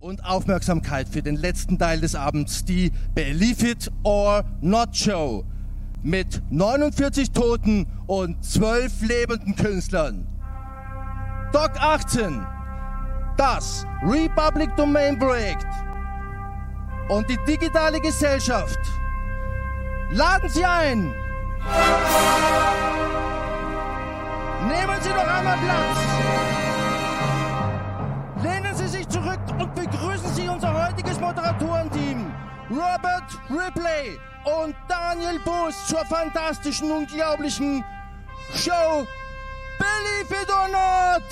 und Aufmerksamkeit für den letzten Teil des Abends, die Believe It or Not Show mit 49 Toten und 12 lebenden Künstlern. Doc 18, das Republic Domain Projekt und die digitale Gesellschaft laden Sie ein. Nehmen Sie noch einmal Platz. Lehnen Sie sich zurück und begrüßen Sie unser heutiges Moderatorenteam. Robert Ripley und Daniel Booth zur fantastischen, unglaublichen Show Believe It or Not!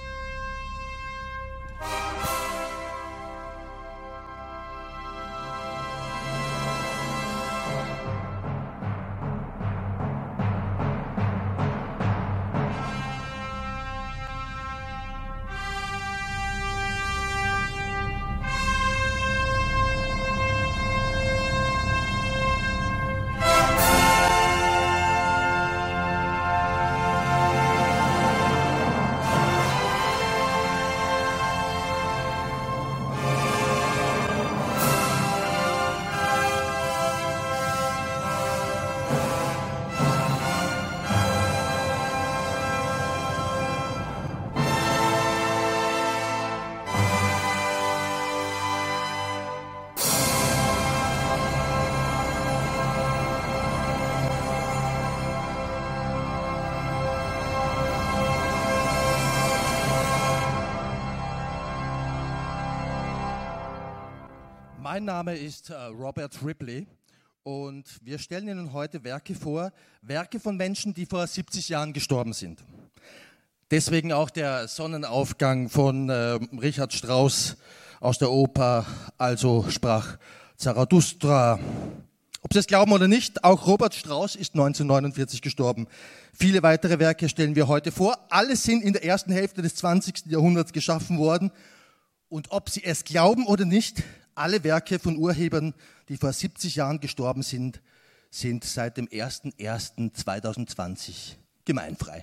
Mein Name ist Robert Ripley und wir stellen Ihnen heute Werke vor, Werke von Menschen, die vor 70 Jahren gestorben sind. Deswegen auch der Sonnenaufgang von Richard Strauss aus der Oper, also sprach Zarathustra. Ob Sie es glauben oder nicht, auch Robert Strauss ist 1949 gestorben. Viele weitere Werke stellen wir heute vor. Alle sind in der ersten Hälfte des 20. Jahrhunderts geschaffen worden. Und ob Sie es glauben oder nicht, alle Werke von Urhebern, die vor 70 Jahren gestorben sind, sind seit dem 01.01.2020 gemeinfrei.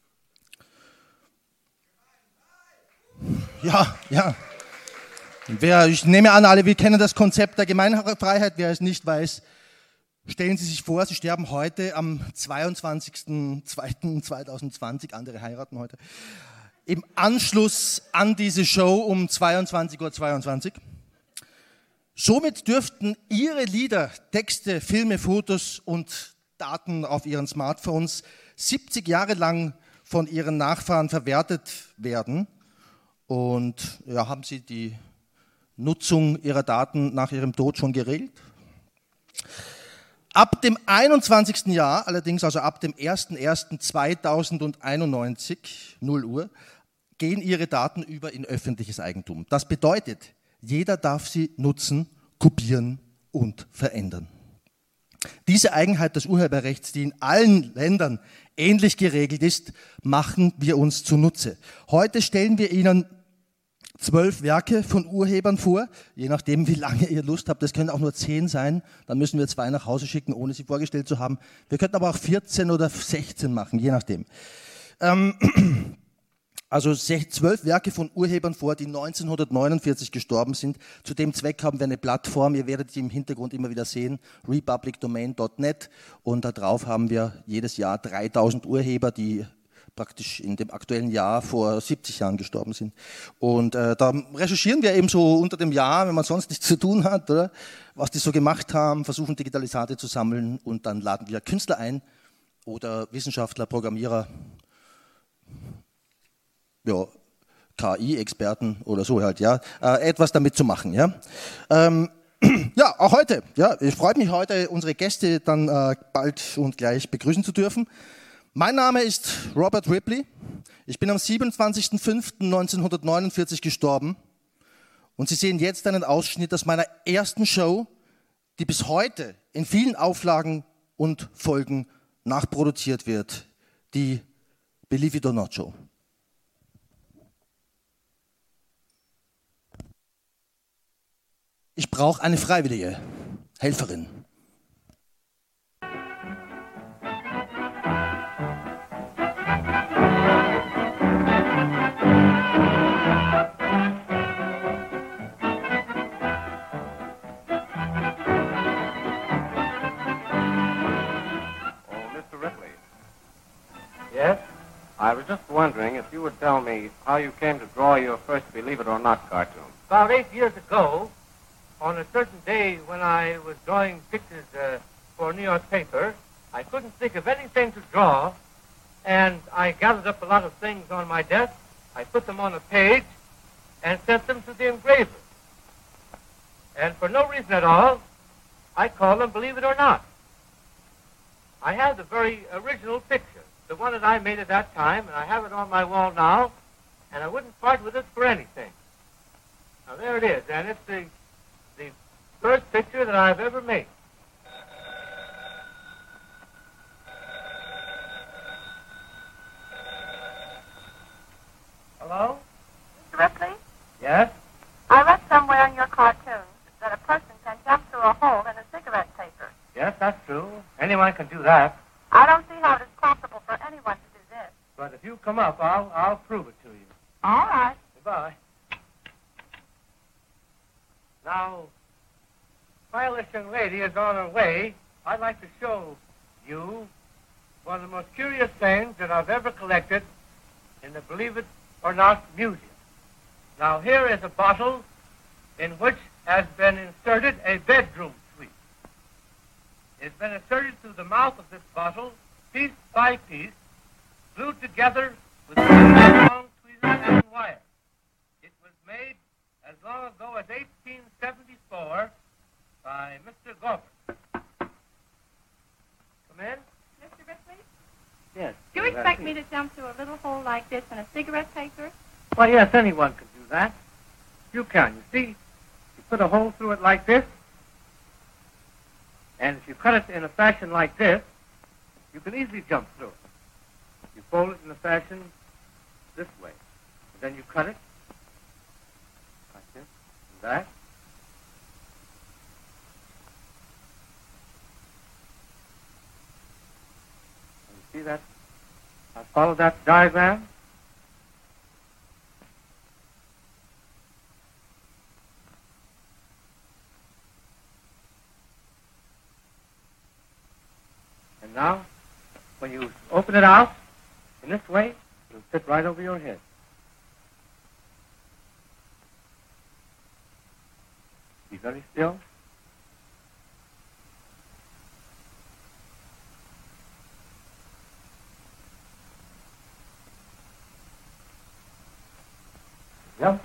Ja. Ich nehme an, wir kennen das Konzept der Gemeinfreiheit. Wer es nicht weiß, stellen Sie sich vor, Sie sterben heute am 22.02.2020, andere heiraten heute, im Anschluss an diese Show um 22:22 Uhr. Somit dürften Ihre Lieder, Texte, Filme, Fotos und Daten auf Ihren Smartphones 70 Jahre lang von Ihren Nachfahren verwertet werden. Und ja, haben Sie die Nutzung Ihrer Daten nach Ihrem Tod schon geregelt? Ab dem 21. Jahr, allerdings also ab dem 01.01.2091, 0 Uhr, gehen Ihre Daten über in öffentliches Eigentum. Das bedeutet, jeder darf sie nutzen, kopieren und verändern. Diese Eigenheit des Urheberrechts, die in allen Ländern ähnlich geregelt ist, machen wir uns zunutze. Heute stellen wir Ihnen 12 Werke von Urhebern vor, je nachdem, wie lange ihr Lust habt. Das können auch nur 10 sein, dann müssen wir 2 nach Hause schicken, ohne sie vorgestellt zu haben. Wir könnten aber auch 14 oder 16 machen, je nachdem. Also 12 Werke von Urhebern vor, die 1949 gestorben sind. Zu dem Zweck haben wir eine Plattform, ihr werdet die im Hintergrund immer wieder sehen, republicdomain.net, und da drauf haben wir jedes Jahr 3000 Urheber, die praktisch in dem aktuellen Jahr vor 70 Jahren gestorben sind. Und da recherchieren wir eben so unter dem Jahr, wenn man sonst nichts zu tun hat, oder, was die so gemacht haben, versuchen Digitalisate zu sammeln, und dann laden wir Künstler ein oder Wissenschaftler, Programmierer, ja, KI-Experten oder so halt, ja, etwas damit zu machen, ja. Ja, auch heute, ja, ich freue mich heute, unsere Gäste dann bald und gleich begrüßen zu dürfen. Mein Name ist Robert Ripley. Ich bin am 27.05.1949 gestorben und Sie sehen jetzt einen Ausschnitt aus meiner ersten Show, die bis heute in vielen Auflagen und Folgen nachproduziert wird, die Believe It or Not Show. Ich brauche eine freiwillige Helferin. I was just wondering if you would tell me how you came to draw your first Believe It or Not cartoon. About 8 years ago, on a certain day when I was drawing pictures for a New York paper, I couldn't think of anything to draw, and I gathered up a lot of things on my desk. I put them on a page and sent them to the engraver. And for no reason at all, I call them Believe It or Not. I have the very original picture, the one that I made at that time, and I have it on my wall now, and I wouldn't part with it for anything. Now there it is, and it's the first picture that I've ever made. Hello? Mr. Ripley, Yes? I read somewhere in your cartoons that a person can jump through a hole in a cigarette paper. Yes, that's true. Anyone can do that. I don't see how it is possible for anyone to do this. But if you come up, I'll prove it to you. All right. Goodbye. Now, while this young lady is on her way, I'd like to show you one of the most curious things that I've ever collected in the Believe It or Not Museum. Now, here is a bottle in which has been inserted a bedroom suite. It's been inserted through the mouth of this bottle, piece by piece, glued together with long tweezers and wire. It was made as long ago as 1874 by Mr. Gorman. Come in? Mr. Ripley, Yes. do you expect me to jump through a little hole like this in a cigarette paper? Well, yes, anyone can do that. You can. You see, you put a hole through it like this, and if you cut it in a fashion like this, you can easily jump through it. You fold it in a fashion this way. And then you cut it like this and that. And you see that? I follow that diagram. And now, when you open it out in this way, it'll fit right over your head. Be very still. Yep.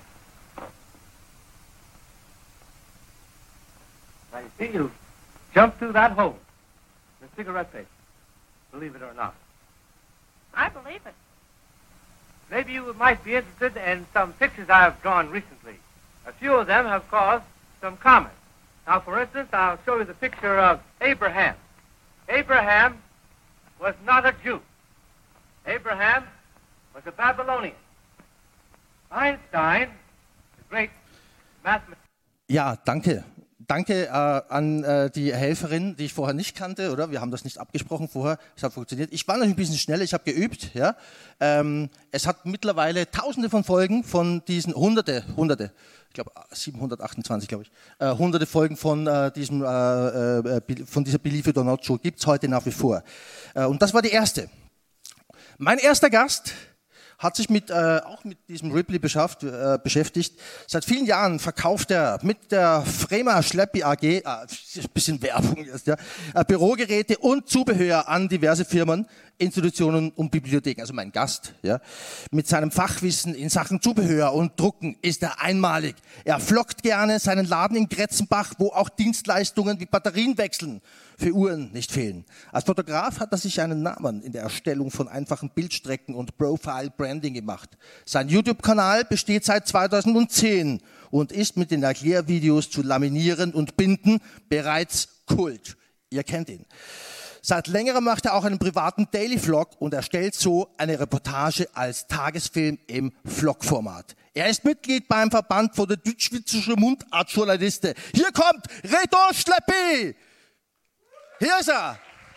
Now you see, you jump through that hole. The cigarette paper. Believe it or not. I believe it. Maybe you might be interested in some pictures I have drawn recently. A few of them have caused some comment. Now, for instance, I'll show you the picture of Abraham. Abraham was not a Jew. Abraham was a Babylonian. Einstein, the great mathematician. Ja, danke. Danke an die Helferin, die ich vorher nicht kannte, oder? Wir haben das nicht abgesprochen vorher. Es hat funktioniert. Ich war noch ein bisschen schneller, ich habe geübt. Ja? Es hat mittlerweile Tausende von Folgen von diesen, Hunderte, ich glaube 728, glaube ich, Hunderte Folgen von dieser Believe It or Not Show gibt es heute nach wie vor. Und das war die erste. Mein erster Gast hat sich auch mit diesem Ripley beschäftigt. Seit vielen Jahren verkauft er mit der Frema Schleppi AG, ein bisschen Werbung jetzt, ja, Bürogeräte und Zubehör an diverse Firmen, Institutionen und Bibliotheken. Also mein Gast, ja, mit seinem Fachwissen in Sachen Zubehör und Drucken ist er einmalig. Er flockt gerne seinen Laden in Gretzenbach, wo auch Dienstleistungen wie Batterienwechseln für Uhren nicht fehlen. Als Fotograf hat er sich einen Namen in der Erstellung von einfachen Bildstrecken und Profile-Branding gemacht. Sein YouTube-Kanal besteht seit 2010 und ist mit den Erklärvideos zu Laminieren und Binden bereits Kult. Ihr kennt ihn. Seit längerem macht er auch einen privaten Daily-Vlog und erstellt so eine Reportage als Tagesfilm im Vlog-Format. Er ist Mitglied beim Verband von der Deutsch-Schweizerischen Mundartjournalisten. Hier kommt Reto Schleppi! Hier ist er!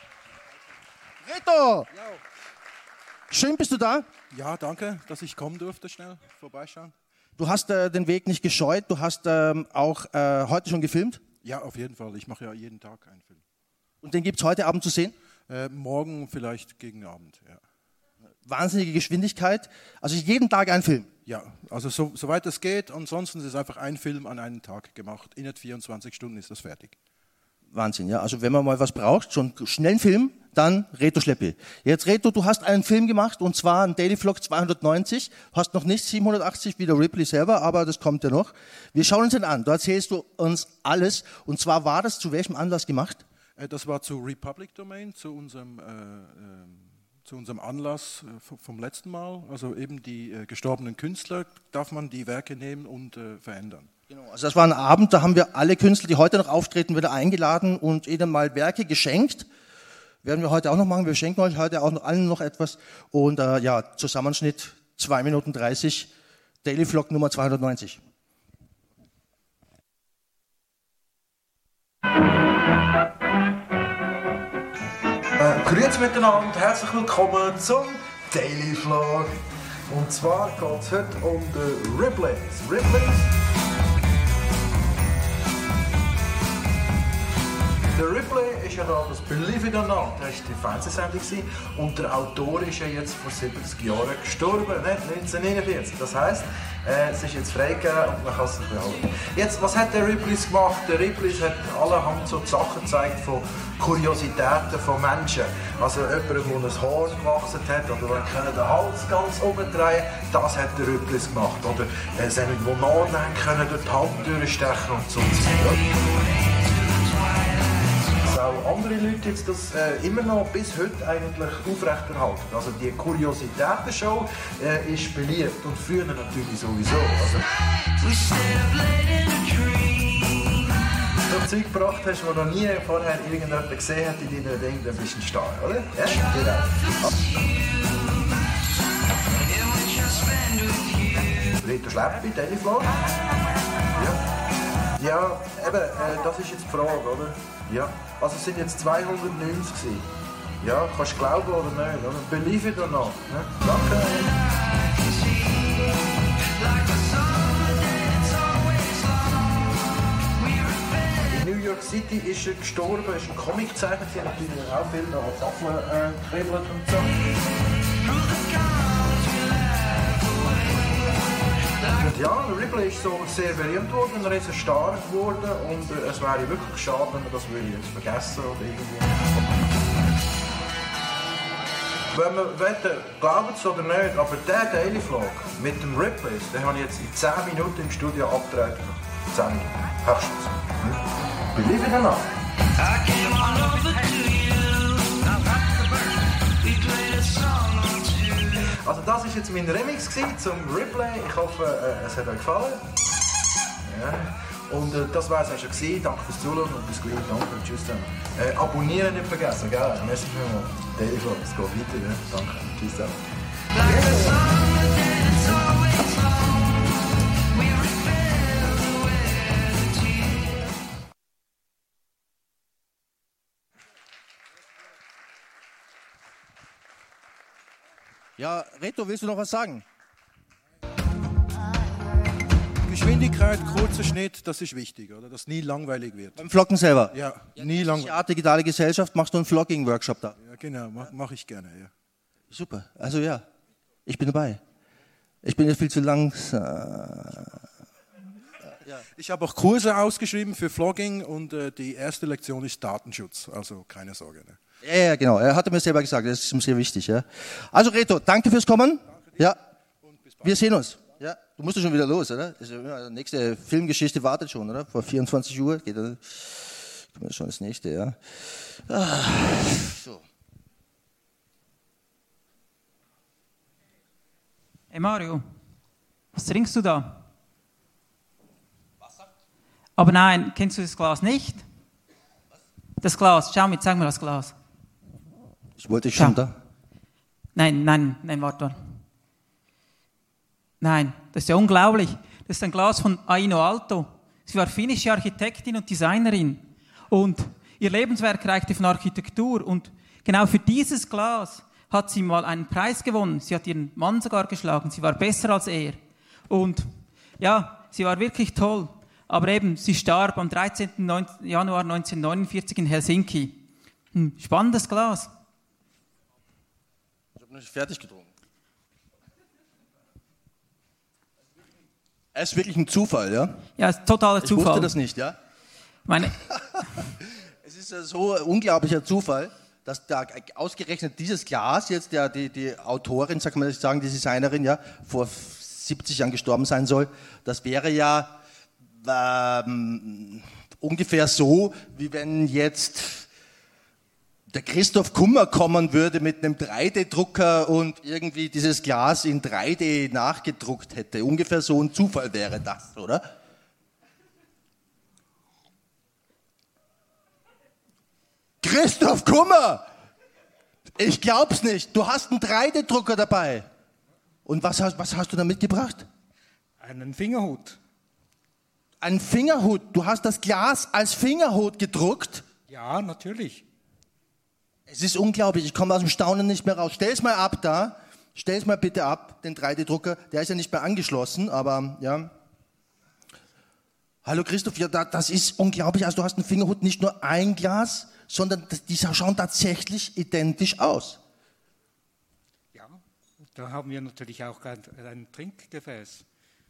Reto! Schön, bist du da? Ja, danke, dass ich kommen durfte, schnell vorbeischauen. Du hast den Weg nicht gescheut, du hast auch heute schon gefilmt? Ja, auf jeden Fall. Ich mache ja jeden Tag einen Film. Und den gibt es heute Abend zu sehen? Morgen vielleicht gegen Abend, ja. wahnsinnige Geschwindigkeit. Also jeden Tag ein Film. Ja, also soweit es geht. Ansonsten ist es einfach ein Film an einem Tag gemacht. Innerhalb 24 Stunden ist das fertig. Wahnsinn, ja. Also wenn man mal was braucht, schon schnell einen Film, dann Reto Schleppi. Jetzt Reto, du hast einen Film gemacht und zwar einen Daily Vlog 290. Hast noch nicht 780 wie der Ripley selber, aber das kommt ja noch. Wir schauen uns den an. Da erzählst du uns alles. Und zwar war das zu welchem Anlass gemacht? Das war zu Republic Domain, zu unserem Anlass vom letzten Mal. Also eben die gestorbenen Künstler, darf man die Werke nehmen und verändern. Genau, also das war ein Abend, da haben wir alle Künstler, die heute noch auftreten, wieder eingeladen und ihnen mal Werke geschenkt. Werden wir heute auch noch machen. Wir schenken euch heute auch allen noch etwas. Und ja, Zusammenschnitt 2 Minuten 30, Daily Vlog Nummer 290. Grüezi miteinander und herzlich willkommen zum Daily Vlog. Und zwar geht es heute um die Ripleys. Der Ripley ist ja da, das Believe It or Not, das war die Fernsehsendung und der Autor ist ja jetzt vor 70 Jahren gestorben, ne? 1949. Das heisst, es ist jetzt freigegeben und man kann es sich behalten. Jetzt, was hat der Ripley gemacht? Der Ripley hat allerhand so Sachen gezeigt von Kuriositäten von Menschen. Also jemand, der ein Haar gewachsen hat oder der den Hals ganz umdrehen, das hat der Ripley gemacht. Oder sie irgendwo nachdenken können, durch die Hand durchstechen und so. Auch andere Leute jetzt das immer noch bis heute eigentlich aufrechterhalten. Also die Kuriositäten-Show ist beliebt und früher natürlich sowieso. Also, so Zeug gebracht hast, das noch nie vorher irgendjemand gesehen hat in deinem Ding, dann bist du ein Star, oder? Ja, genau. Reto Schleppi, Daily Vlog. Ja, eben, das ist jetzt die Frage, oder? Ja, also es sind jetzt 290 gewesen. Ja, kannst du glauben oder nicht, oder? Believe it or not. Ne? Danke. In New York City ist er gestorben, ist ein Comiczeichner, sie haben natürlich auch viel an Tafeln gekribbelt und so. Ja, Ripley ist so sehr berühmt geworden, er ist ein Star geworden und es wäre wirklich schade, wenn man das jetzt vergessen oder irgendwie. Wenn man glaubt es oder nicht, aber der Daily Vlog mit dem Ripley, den habe ich jetzt in 10 Minuten im Studio abgedreht. 10 Minuten, höchstens. Believe it or not. Also das war jetzt mein Remix zum Ripley. Ich hoffe, es hat euch gefallen. Ja. Und das war es auch schon gewesen. Danke fürs Zuschauen und bis gleich. Danke und tschüss zusammen. Abonnieren nicht vergessen, gell? Merci vielmals. Daily Vlog, es geht weiter. Ja? Danke. Tschüss zusammen. Ja, Reto, willst du noch was sagen? Geschwindigkeit, kurzer Schnitt, das ist wichtig, oder? Dass nie langweilig wird. Beim Vloggen selber? Ja, nie langweilig. Art digitale Gesellschaft, machst du einen Vlogging-Workshop da? Ja, genau, mache ich gerne, ja. Super, also ja, ich bin dabei. Ich bin jetzt viel zu langsam. Ich habe auch Kurse ausgeschrieben für Vlogging und die erste Lektion ist Datenschutz, also keine Sorge. Ne? Ja, genau. Er hatte mir selber gesagt, das ist ihm sehr wichtig. Ja. Also Reto, danke fürs Kommen. Ja. Wir sehen uns. Ja. Du musst schon wieder los, oder? Die nächste Filmgeschichte wartet schon, oder? Vor 24 Uhr geht schon das nächste, ja. So. Hey Mario, was trinkst du da? Wasser. Aber nein, kennst du das Glas nicht? Das Glas, schau mit, zeig mir das Glas. Ich wollte schon da. Nein, warte. Nein, das ist ja unglaublich. Das ist ein Glas von Aino Alto. Sie war finnische Architektin und Designerin. Und ihr Lebenswerk reichte von Architektur. Und genau für dieses Glas hat sie mal einen Preis gewonnen. Sie hat ihren Mann sogar geschlagen. Sie war besser als er. Und ja, sie war wirklich toll. Aber eben, sie starb am 13. Januar 1949 in Helsinki. Spannendes Glas. Ich habe noch nicht fertig getrunken. Es ist wirklich ein Zufall, ja? Ja, es ist totaler Ich Zufall. wusste das nicht, ja? Meine, Es ist ja so ein unglaublicher Zufall, dass da ausgerechnet dieses Glas jetzt, die Autorin, sagt man das sagen, die Designerin, ja, vor 70 Jahren gestorben sein soll, das wäre ja ungefähr so, wie wenn jetzt der Christoph Kummer kommen würde mit einem 3D-Drucker und irgendwie dieses Glas in 3D nachgedruckt hätte. Ungefähr so ein Zufall wäre das, oder? Christoph Kummer! Ich glaub's nicht. Du hast einen 3D-Drucker dabei. Und was hast du da mitgebracht? Einen Fingerhut. Ein Fingerhut. Du hast das Glas als Fingerhut gedruckt? Ja, natürlich. Es ist unglaublich. Ich komme aus dem Staunen nicht mehr raus. Stell's mal ab da. Stell's mal bitte ab, den 3D-Drucker. Der ist ja nicht mehr angeschlossen, aber ja. Hallo Christoph, ja, das ist unglaublich. Also du hast einen Fingerhut, nicht nur ein Glas, sondern die schauen tatsächlich identisch aus. Ja, da haben wir natürlich auch ein Trinkgefäß.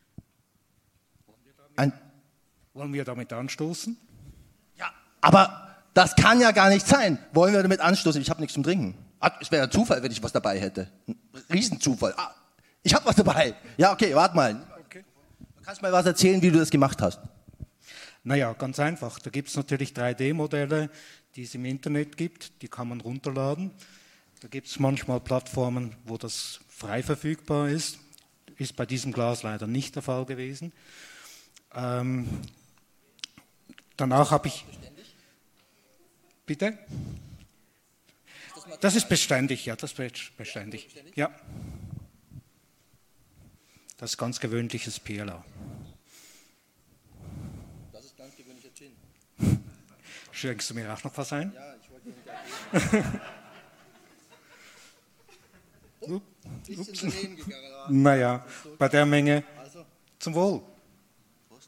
Wollen wir damit anstoßen? Ja, aber das kann ja gar nicht sein. Wollen wir damit anstoßen? Ich habe nichts zum Trinken. Es wäre ein Zufall, wenn ich was dabei hätte. Ein Riesenzufall. Ich habe was dabei. Ja, okay, warte mal. Okay. Du kannst mal was erzählen, wie du das gemacht hast. Naja, ganz einfach. Da gibt es natürlich 3D-Modelle, die es im Internet gibt. Die kann man runterladen. Da gibt es manchmal Plattformen, wo das frei verfügbar ist. Ist bei diesem Glas leider nicht der Fall gewesen. Danach habe ich... Bitte? Das ist beständig, ja, das ist beständig. Ja. Das ist ganz gewöhnliches PLA. Das ist ganz gewöhnlicher Gin. Schenkst du mir auch noch was ein? Ja, ich wollte nicht ein bisschen daneben gegangen. Naja, bei der Menge Also, zum Wohl. Prost.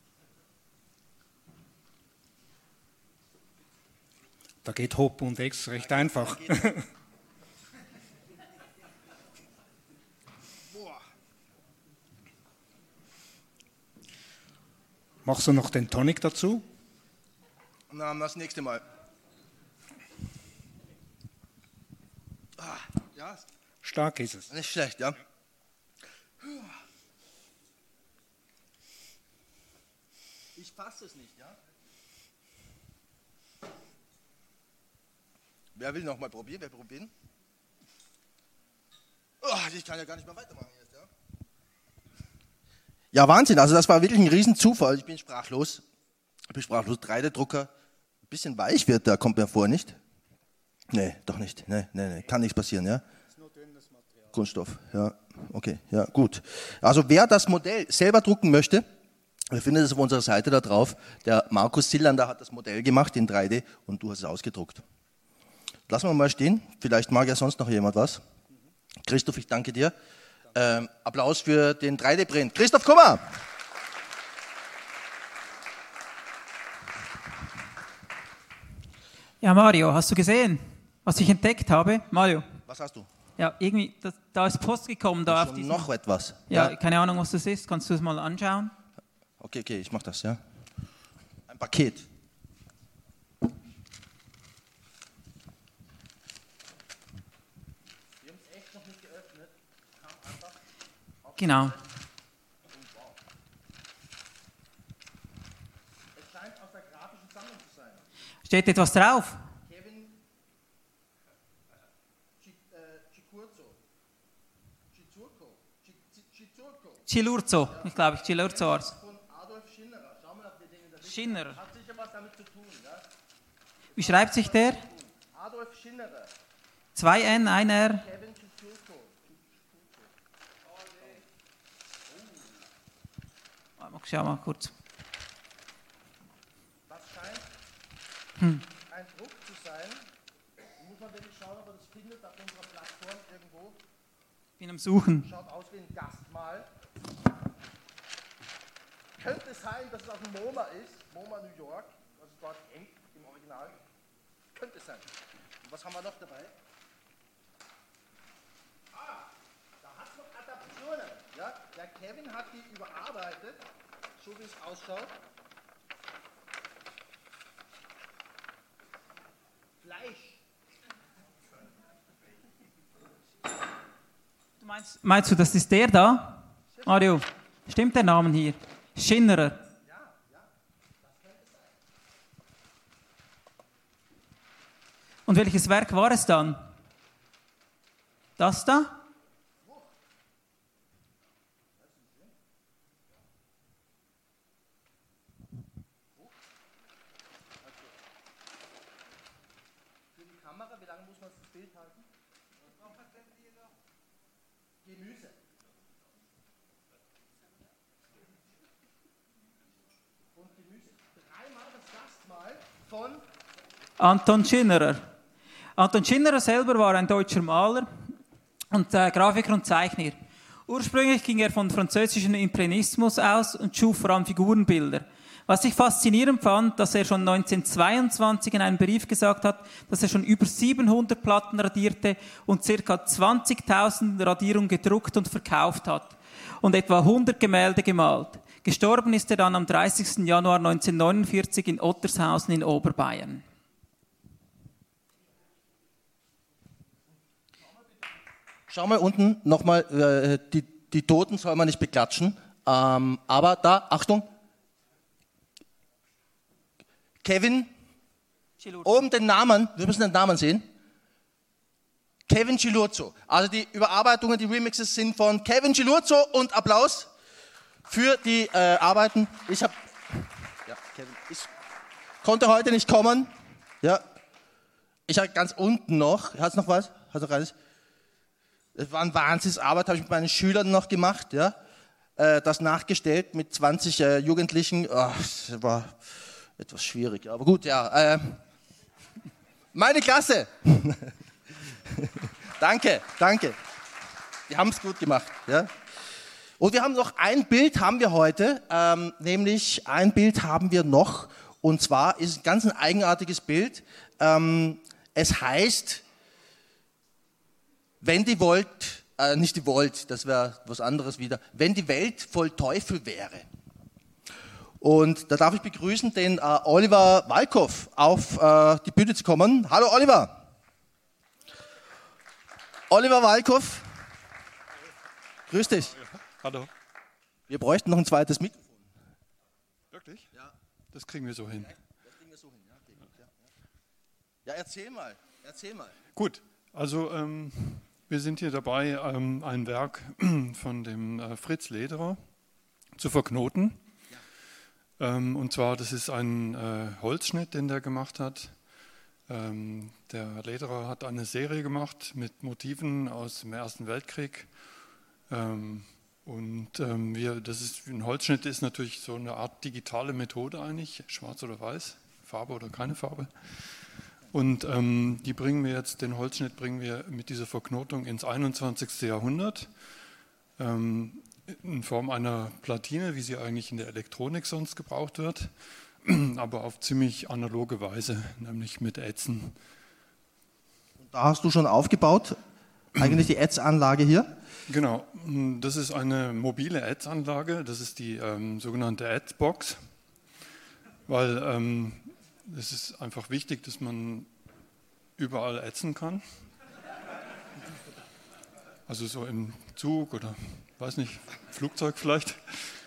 Da geht Hop und Ex recht einfach. Machst du noch den Tonic dazu? Na, das nächste Mal. Ja, Stark ist es. nicht schlecht, ja. Ich fasse es nicht, ja. Wer will noch mal probieren? Wer probieren? Ich kann ja gar nicht mehr weitermachen jetzt, ja. Ja, Wahnsinn. Also das war wirklich ein Riesenzufall. Ich bin sprachlos. 3D-Drucker. Ein bisschen weich wird der, kommt mir vor, nicht? Nee, doch nicht. Nee. Kann nichts passieren, ja? Ist nur dünnes Material. Kunststoff, ja. Okay, ja, gut. Also wer das Modell selber drucken möchte, wir finden es auf unserer Seite da drauf. Der Markus Sillander hat das Modell gemacht in 3D und du hast es ausgedruckt. Lassen wir mal stehen. Vielleicht mag ja sonst noch jemand was. Christoph, ich danke dir. Applaus für den 3D-Print. Christoph Kummer! ja, Mario, hast du gesehen, was ich entdeckt habe? Mario? Was hast du? Ja, irgendwie, da ist Post gekommen. Da auf Schon diesen, noch etwas? ja, keine Ahnung, was das ist. Kannst du es mal anschauen? Okay, ich mach das, ja. Ein Paket. Genau. Es scheint aus der grafischen Sammlung zu sein. Steht etwas drauf? Kevin Cilurzo, ich glaube, Cilurzo war es. Von Adolf Schinnerer. Schau mal nach den Dingen. Schinner. Hat sicher was damit zu tun, ja? Wie schreibt sich der? Adolf Schinnerer. 2N, 1R. Kevin Chichurko. Schau mal kurz. Das scheint ein Druck zu sein. Muss man wirklich schauen, ob man das findet auf unserer Plattform irgendwo. Bin am Suchen. Schaut aus wie ein Gastmahl. Könnte es sein, dass es aus dem MoMA ist, MoMA New York, also dort hängt im Original. Könnte es sein. Und was haben wir noch dabei? Da hat es noch Adaptionen. Ja? Der Kevin hat die überarbeitet, so wie es ausschaut. Fleisch. Meinst du, das ist der da? Mario, stimmt der Name hier? Schinnerer. Und welches Werk war es dann? Das da? Für die Kamera, wie lange muss man das Bild halten? Gemüse. Und Gemüse. Dreimal das Gastmahl von Anton Schinnerer. Anton Schinnerer selber war ein deutscher Maler und Grafiker und Zeichner. Ursprünglich ging er von französischem Impressionismus aus und schuf vor allem Figurenbilder. Was ich faszinierend fand, dass er schon 1922 in einem Brief gesagt hat, dass er schon über 700 Platten radierte und ca. 20.000 Radierungen gedruckt und verkauft hat und etwa 100 Gemälde gemalt. Gestorben ist er dann am 30. Januar 1949 in Ottershausen in Oberbayern. Schau mal unten nochmal, die Toten soll man nicht beklatschen. Aber da, Achtung. Kevin, oben den Namen, wir müssen den Namen sehen. Kevin Chilurzo. Also die Überarbeitungen, die Remixes sind von Kevin Chilurzo und Applaus für die Arbeiten. Ich konnte heute nicht kommen. Ja. Ich habe ganz unten noch, hast du noch was? Hast du noch alles? Das war eine Wahnsinnsarbeit, habe ich mit meinen Schülern noch gemacht, ja. Das nachgestellt mit 20 Jugendlichen. Das war etwas schwierig, aber gut, ja. Meine Klasse. Danke. Die haben es gut gemacht, ja. Und wir haben noch ein Bild haben wir heute, nämlich ein Bild haben wir noch. Und zwar ist es ganz ein eigenartiges Bild. Es heißt, wenn die Welt, nicht die Welt, das wäre was anderes wieder, wenn die Welt voll Teufel wäre. Und da darf ich begrüßen den Oliver Walkow auf die Bühne zu kommen. Hallo Oliver. Oliver Walkow. Grüß dich. Hallo. Wir bräuchten noch ein zweites Mikrofon. Wirklich? Ja. Das kriegen wir so hin. Ja, erzähl mal. Gut, also wir sind hier dabei, ein Werk von dem Fritz Lederer zu verknoten. Ja. Und zwar, das ist ein Holzschnitt, den der gemacht hat. Der Lederer hat eine Serie gemacht mit Motiven aus dem Ersten Weltkrieg. Ein Holzschnitt ist natürlich so eine Art digitale Methode eigentlich, schwarz oder weiß, Farbe oder keine Farbe. Und den Holzschnitt bringen wir mit dieser Verknotung ins 21. Jahrhundert in Form einer Platine, wie sie eigentlich in der Elektronik sonst gebraucht wird, aber auf ziemlich analoge Weise, nämlich mit Ätzen. Da hast du schon aufgebaut, eigentlich die Ätzanlage hier? Genau, das ist eine mobile Ätzanlage, das ist die sogenannte Ätzbox, weil es ist einfach wichtig, dass man überall ätzen kann. Also so im Zug oder, weiß nicht, Flugzeug vielleicht.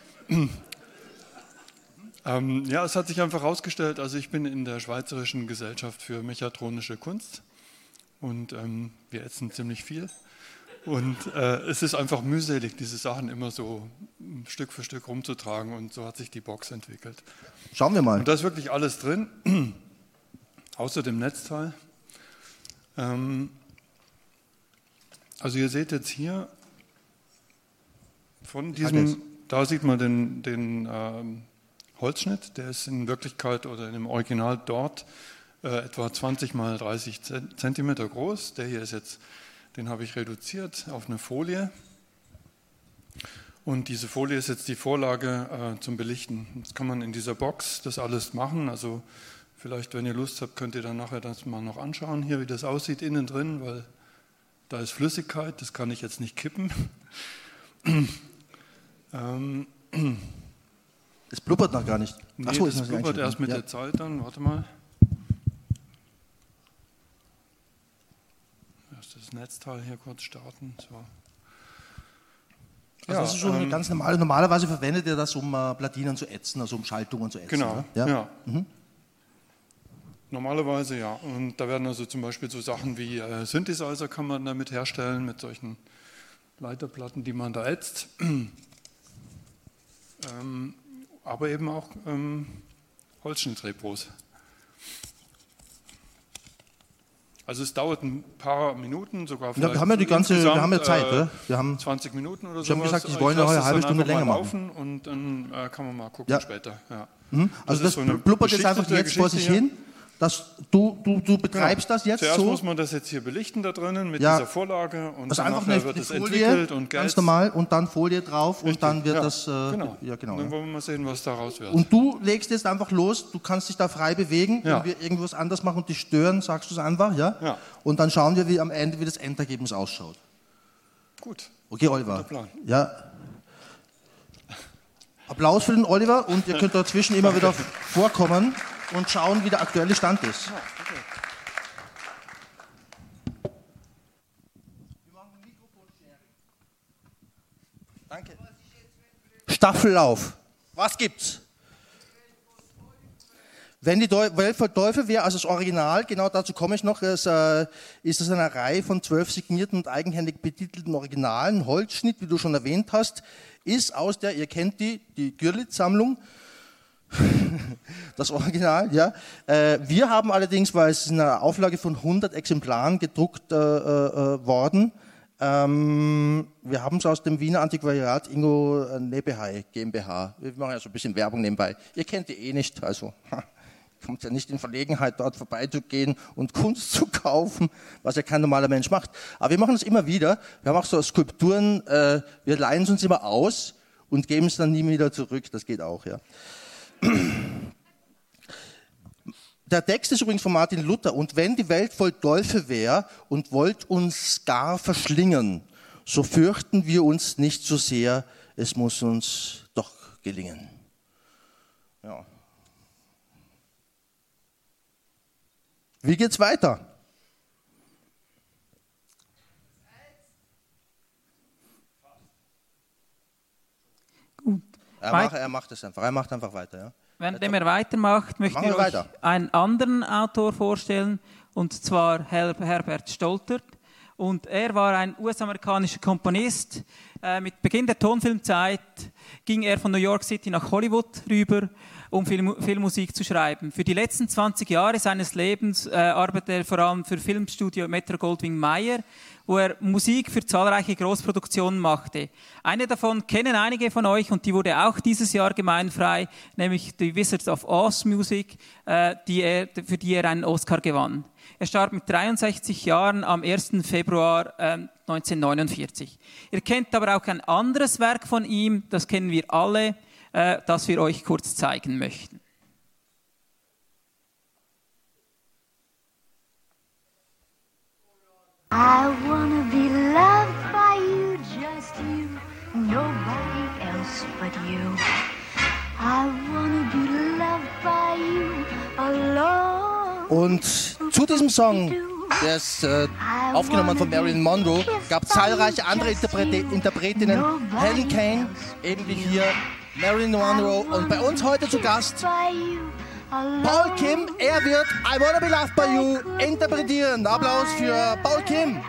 Es hat sich einfach herausgestellt, also ich bin in der Schweizerischen Gesellschaft für mechatronische Kunst und wir ätzen ziemlich viel. Und es ist einfach mühselig, diese Sachen immer so Stück für Stück rumzutragen und so hat sich die Box entwickelt. Schauen wir mal. Und da ist wirklich alles drin, außer dem Netzteil. Also ihr seht jetzt hier von diesem, da sieht man den Holzschnitt, der ist in Wirklichkeit oder in dem Original dort etwa 20 mal 30 Zentimeter groß. Der hier ist jetzt, den habe ich reduziert auf eine Folie. Und diese Folie ist jetzt die Vorlage zum Belichten. Jetzt kann man in dieser Box das alles machen. Also vielleicht, wenn ihr Lust habt, könnt ihr dann nachher das mal noch anschauen, hier wie das aussieht innen drin, weil da ist Flüssigkeit, das kann ich jetzt nicht kippen. Es blubbert noch gar nicht. Nee, Ach so, das blubbert erst mit der Zeit dann. Warte mal. Erst das Netzteil hier kurz starten. So. Also das ist schon ganz normal. Normalerweise verwendet ihr das, um Platinen zu ätzen, also um Schaltungen zu ätzen. Genau, oder? ja. Normalerweise ja. Und da werden also zum Beispiel so Sachen wie Synthesizer kann man damit herstellen, mit solchen Leiterplatten, die man da ätzt. Aber eben auch Holzschnittrepros. Also es dauert ein paar Minuten, sogar vielleicht. Ja, wir haben ja die ganze, wir haben ja Zeit, oder? Wir haben 20 Minuten oder so. Ich habe gesagt, ich wollte noch eine halbe Stunde länger machen. Und dann kann man mal gucken später. Ja. Also das so blubbert jetzt einfach jetzt vor sich hin. Du betreibst das jetzt Zuerst so? muss man das jetzt hier belichten da drinnen mit dieser Vorlage und also dann einfach nachher wird es entwickelt und ganz normal und dann Folie drauf. Richtig. Und dann wird das... Genau. Ja, genau. Und dann wollen wir mal sehen, was daraus wird. Und du legst jetzt einfach los, du kannst dich da frei bewegen. Ja. Wenn wir irgendwas anders machen und dich stören, sagst du es einfach, ja? Ja. Und dann schauen wir wie am Ende, wie das Endergebnis ausschaut. Gut. Okay, Oliver. Guter Plan. Ja. Applaus für den Oliver und ihr könnt dazwischen immer wieder vorkommen und schauen, wie der aktuelle Stand ist. Ja, okay. Danke. Staffellauf. Was gibt's? Wenn die Welt voll Teufel wäre, also das Original, genau dazu komme ich noch, ist es eine Reihe von 12 signierten und eigenhändig betitelten Originalen. Holzschnitt, wie du schon erwähnt hast, ist aus der, ihr kennt die Gürlitz-Sammlung, das Original, ja. Wir haben allerdings, weil es in einer Auflage von 100 Exemplaren gedruckt worden, wir haben es aus dem Wiener Antiquariat Ingo Nebehai GmbH. Wir machen ja so ein bisschen Werbung nebenbei. Ihr kennt die eh nicht, also kommt ja nicht in Verlegenheit, dort vorbeizugehen und Kunst zu kaufen, was ja kein normaler Mensch macht. Aber wir machen es immer wieder. Wir haben auch so Skulpturen, wir leihen es uns immer aus und geben es dann nie wieder zurück. Das geht auch, ja. Der Text ist übrigens von Martin Luther. Und wenn die Welt voll Teufel wäre und wollt uns gar verschlingen, so fürchten wir uns nicht so sehr, es muss uns doch gelingen. Ja. Wie geht's weiter? Gut. Er macht es einfach. Er macht einfach weiter. Ja. Während er weitermacht, möchte ich euch einen anderen Autor vorstellen, und zwar Herbert Stoltert. Und er war ein US-amerikanischer Komponist. Mit Beginn der Tonfilmzeit ging er von New York City nach Hollywood rüber, um Filmmusik zu schreiben. Für die letzten 20 Jahre seines Lebens arbeitete er vor allem für Filmstudio Metro-Goldwyn-Mayer, wo er Musik für zahlreiche Großproduktionen machte. Eine davon kennen einige von euch und die wurde auch dieses Jahr gemeinfrei, nämlich die Wizards of Oz Music, für die er einen Oscar gewann. Er starb mit 63 Jahren am 1. Februar 1949. Ihr kennt aber auch ein anderes Werk von ihm, das kennen wir alle, das wir euch kurz zeigen möchten. I wanna be loved by you, just you, nobody else but you. I wanna be loved by you alone. Und zu diesem Song, der ist aufgenommen von Marilyn Monroe, gab zahlreiche andere Interpretinnen, Helen Kane, eben wie hier Marilyn Monroe, und bei uns heute zu Gast Paul Kim. Er wird I Wanna Be Loved by You interpretieren. Applaus für Paul Kim.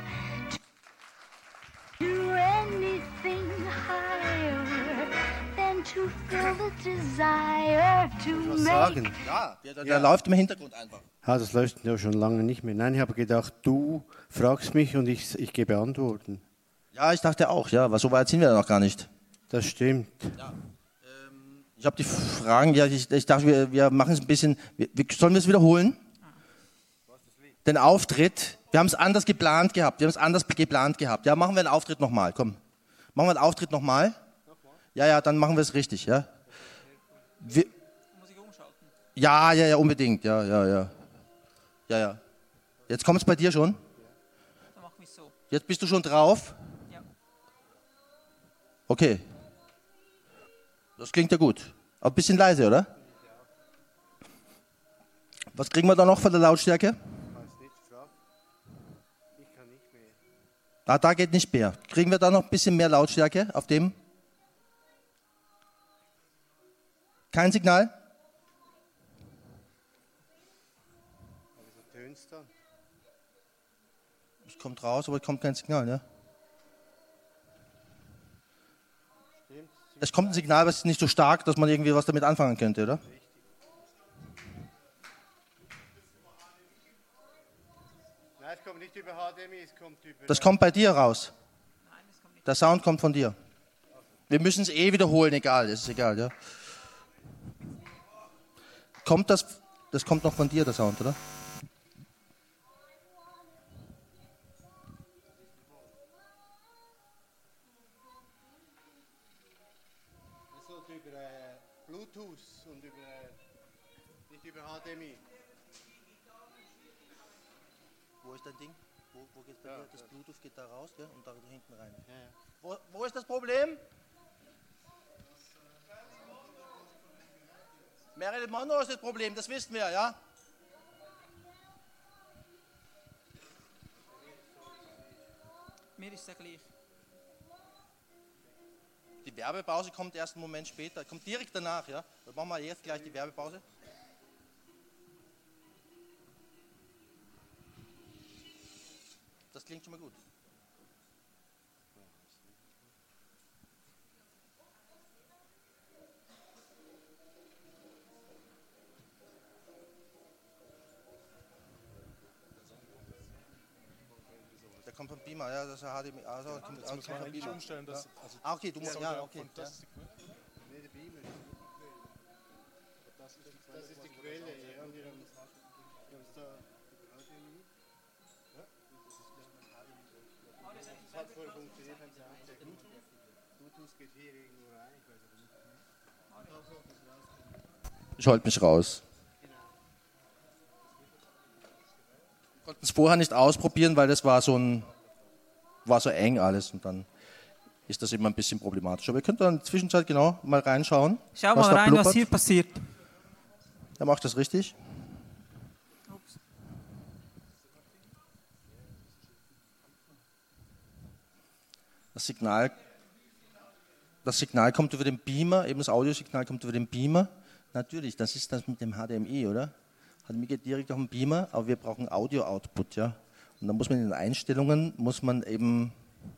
Sagen. Ja, der läuft im Hintergrund einfach. Ja, das läuft ja schon lange nicht mehr. Nein, ich habe gedacht, du fragst mich und ich gebe Antworten. Ja, ich dachte auch, ja, aber so weit sind wir noch gar nicht. Das stimmt. Ja. Ich habe die Fragen, ja, ich dachte, wir machen es ein bisschen, sollen wir es wiederholen? Den Auftritt, wir haben es anders geplant gehabt, Ja, machen wir den Auftritt nochmal, komm. Machen wir den Auftritt nochmal? Ja, dann machen wir es richtig, ja. Muss ich umschalten? Ja, unbedingt, ja. Jetzt kommt es bei dir schon? Dann mach mich so. Jetzt bist du schon drauf? Ja. Okay. Das klingt ja gut. Aber ein bisschen leise, oder? Was kriegen wir da noch von der Lautstärke? Ah, da geht nicht mehr. Kriegen wir da noch ein bisschen mehr Lautstärke auf dem? Kein Signal? Es kommt raus, aber es kommt kein Signal, ne? Es kommt ein Signal, aber es ist nicht so stark, dass man irgendwie was damit anfangen könnte, oder? Nein, es kommt nicht über HDMI, es kommt über... Das kommt bei dir raus. Der Sound kommt von dir. Wir müssen es eh wiederholen, egal, das ist egal, ja. Das kommt noch von dir, der Sound, oder? Über Bluetooth und nicht über HDMI. Wo ist dein Ding? Wo geht bei dir? Das Bluetooth geht da raus, ja? Und da hinten rein. Ja. Wo ist das Problem? Marilyn Monroe ist das Problem, das wissen wir, ja? Mir ist es ja gleich. Die Werbepause kommt erst einen Moment später, kommt direkt danach, ja? Dann machen wir jetzt gleich die Werbepause. Das klingt schon mal gut. Der kommt vom Beamer, ja, das ist ein HDMI. Also, jetzt muss man eigentlich umstellen, dass... Ja. Ah, okay, du musst... Ja, okay. Nee, der Beamer. Das ist die Quelle, ja. Und wir haben da HDMI. Ja, das hat vorher funktioniert, haben sie auch sehr gut. Bluetooth geht hier irgendwo rein, ich weiß aber nicht. Ich halte mich raus. Wir konnten es vorher nicht ausprobieren, weil das war so eng alles und dann ist das immer ein bisschen problematisch. Aber ihr könnt dann in der Zwischenzeit genau mal reinschauen. Schau mal rein, was hier passiert. Der macht das richtig. Das Signal kommt über den Beamer, eben das Audiosignal kommt über den Beamer. Natürlich, das ist das mit dem HDMI, oder? HDMI geht direkt auf den Beamer, aber wir brauchen Audio-Output, ja. Und dann muss man in den Einstellungen, eben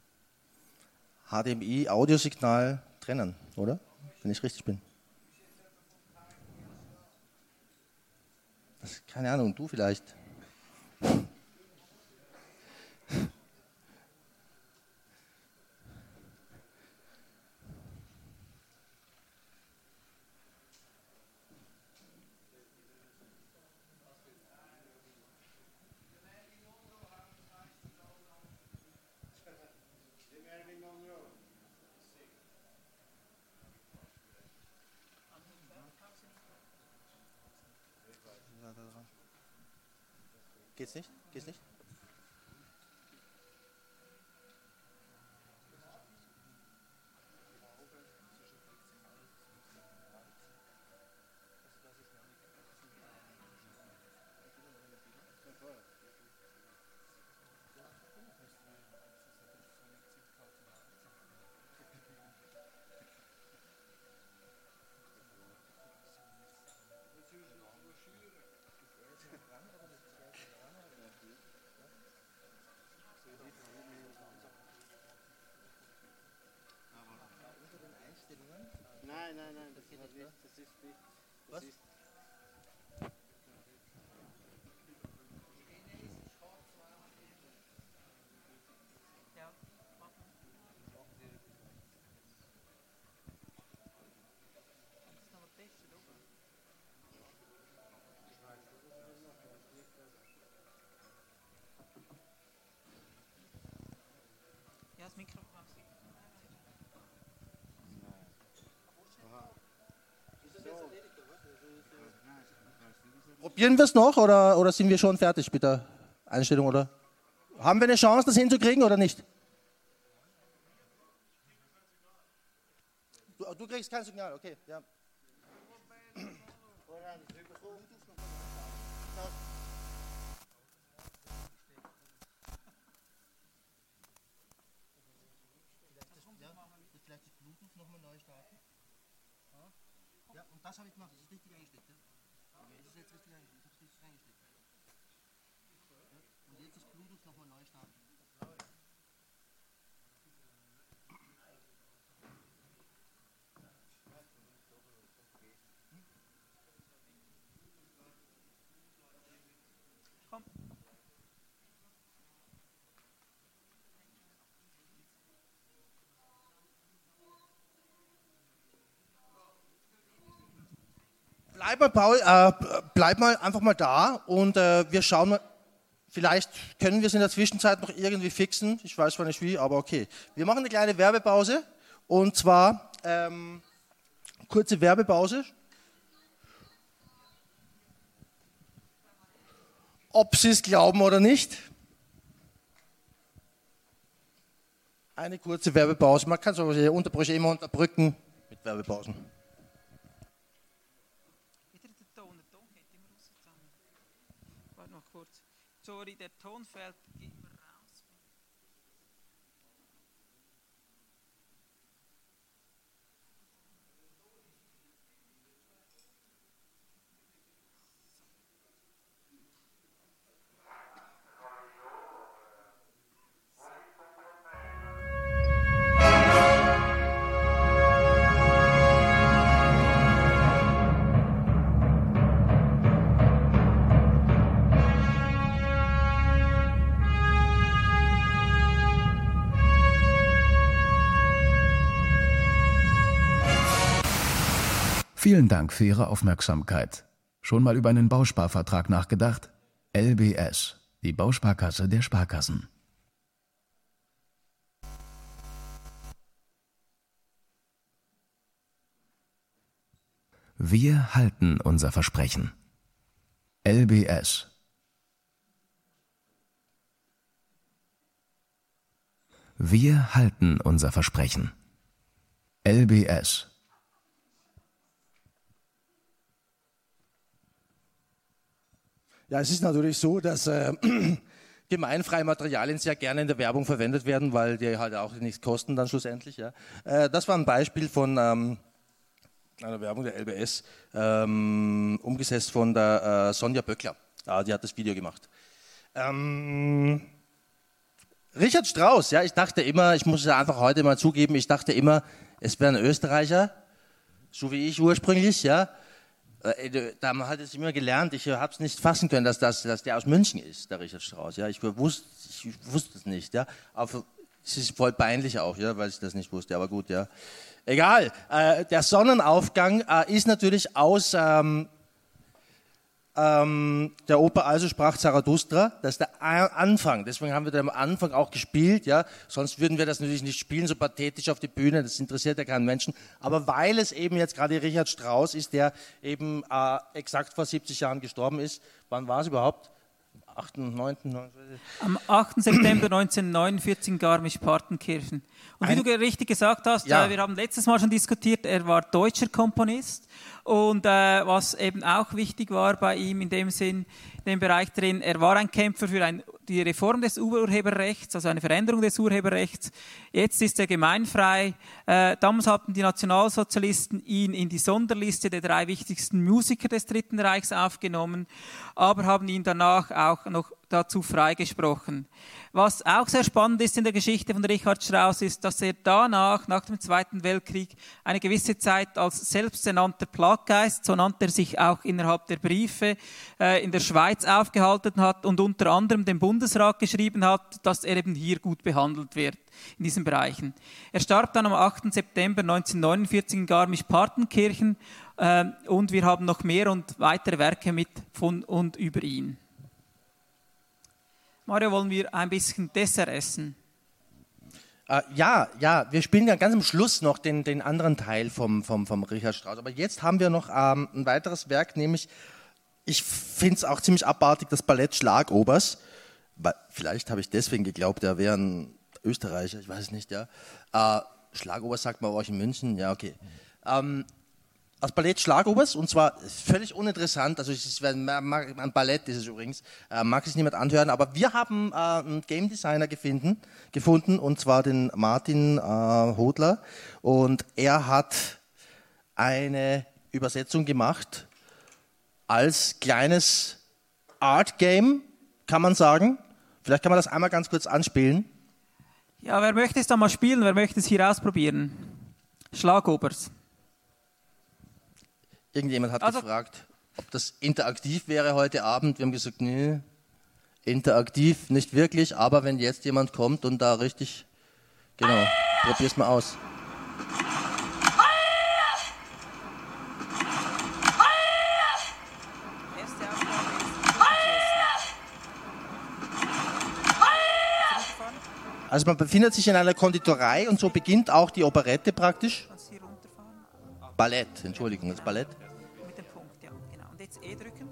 HDMI-Audiosignal trennen, oder? Wenn ich richtig bin. Keine Ahnung, du vielleicht. Geht's nicht? Geht's nicht? Nein, das geht nicht. Das ist nicht. Was? Ja, das Mikrofon. Probieren wir es noch oder sind wir schon fertig mit der Einstellung? Oder? Haben wir eine Chance, das hinzukriegen oder nicht? Du kriegst kein Signal, okay. Ja. Vielleicht das Bluetooth nochmal neu starten. Ja, und das habe ich gemacht, das ist richtig eingesteckt. Ja? Okay, das ist jetzt richtig eingesteckt. Ich habe es richtig eingesteckt. Ja? Und jetzt das Bluetooth nochmal neu starten. Komm. Bleib mal einfach mal da und wir schauen mal, vielleicht können wir es in der Zwischenzeit noch irgendwie fixen. Ich weiß zwar nicht wie, aber okay. Wir machen eine kleine Werbepause und zwar kurze Werbepause. Ob Sie es glauben oder nicht. Eine kurze Werbepause. Man kann solche Unterbrüche immer unterbrücken mit Werbepausen. Warte noch kurz. Sorry, der Ton fällt immer raus. Vielen Dank für Ihre Aufmerksamkeit. Schon mal über einen Bausparvertrag nachgedacht? LBS, die Bausparkasse der Sparkassen. Wir halten unser Versprechen. LBS. Wir halten unser Versprechen. LBS. Ja, es ist natürlich so, dass gemeinfreie Materialien sehr gerne in der Werbung verwendet werden, weil die halt auch nichts kosten dann schlussendlich. Ja. Das war ein Beispiel von einer Werbung der LBS, umgesetzt von der Sonja Böckler. Die hat das Video gemacht. Richard Strauss, ja, ich dachte immer, ich muss es einfach heute mal zugeben, ich dachte immer, es wäre ein Österreicher, so wie ich ursprünglich, ja. Da hat es immer gelernt, ich habe es nicht fassen können, dass der aus München ist, der Richard Strauss. Ja, ich wusste es nicht. Ja, aber es ist voll peinlich auch, ja, weil ich das nicht wusste. Aber gut, ja, egal. Der Sonnenaufgang ist natürlich aus der Oper Also sprach Zarathustra. Das ist der Anfang. Deswegen haben wir den am Anfang auch gespielt. Ja, sonst würden wir das natürlich nicht spielen, so pathetisch auf die Bühne. Das interessiert ja keinen Menschen. Aber weil es eben jetzt gerade Richard Strauss ist, der eben exakt vor 70 Jahren gestorben ist. Wann war es überhaupt? 8., 9., 9. Am 8. September 1949 in Garmisch-Partenkirchen. Und wie du richtig gesagt hast, Ja. Wir haben letztes Mal schon diskutiert, er war deutscher Komponist. Und was eben auch wichtig war bei ihm in dem Sinn, in dem Bereich drin, er war ein Kämpfer für die Reform des Urheberrechts, also eine Veränderung des Urheberrechts. Jetzt ist er gemeinfrei. Damals hatten die Nationalsozialisten ihn in die Sonderliste der 3 wichtigsten Musiker des Dritten Reichs aufgenommen, aber haben ihn danach auch noch dazu freigesprochen. Was auch sehr spannend ist in der Geschichte von Richard Strauss ist, dass er danach, nach dem Zweiten Weltkrieg, eine gewisse Zeit als selbsternannter Plaggeist, so nannte er sich auch innerhalb der Briefe, in der Schweiz aufgehalten hat und unter anderem dem Bundesrat geschrieben hat, dass er eben hier gut behandelt wird in diesen Bereichen. Er starb dann am 8. September 1949 in Garmisch-Partenkirchen und wir haben noch mehr und weitere Werke mit von und über ihn. Mario, wollen wir ein bisschen Dessert essen? Ja, wir spielen ja ganz am Schluss noch den anderen Teil vom Richard Strauss. Aber jetzt haben wir noch ein weiteres Werk, nämlich, ich finde es auch ziemlich abartig, das Ballett Schlagobers. Vielleicht habe ich deswegen geglaubt, er wäre ein Österreicher, ich weiß es nicht, ja. Schlagobers sagt man bei euch in München, ja okay. Das Ballett Schlagobers, und zwar völlig uninteressant, also ein Ballett ist es übrigens, mag es niemand anhören, aber wir haben einen Game Designer gefunden, und zwar den Martin Hodler, und er hat eine Übersetzung gemacht als kleines Art Game, kann man sagen. Vielleicht kann man das einmal ganz kurz anspielen. Ja, wer möchte es dann mal spielen? Wer möchte es hier ausprobieren? Schlagobers. Irgendjemand hat gefragt, ob das interaktiv wäre heute Abend. Wir haben gesagt, nee, interaktiv nicht wirklich, aber wenn jetzt jemand kommt und da richtig, genau, probier's mal aus. Also man befindet sich in einer Konditorei und so beginnt auch die Operette praktisch. Ballett, Entschuldigung, das Ballett. Mit dem Punkt, ja, genau. Und jetzt E drücken.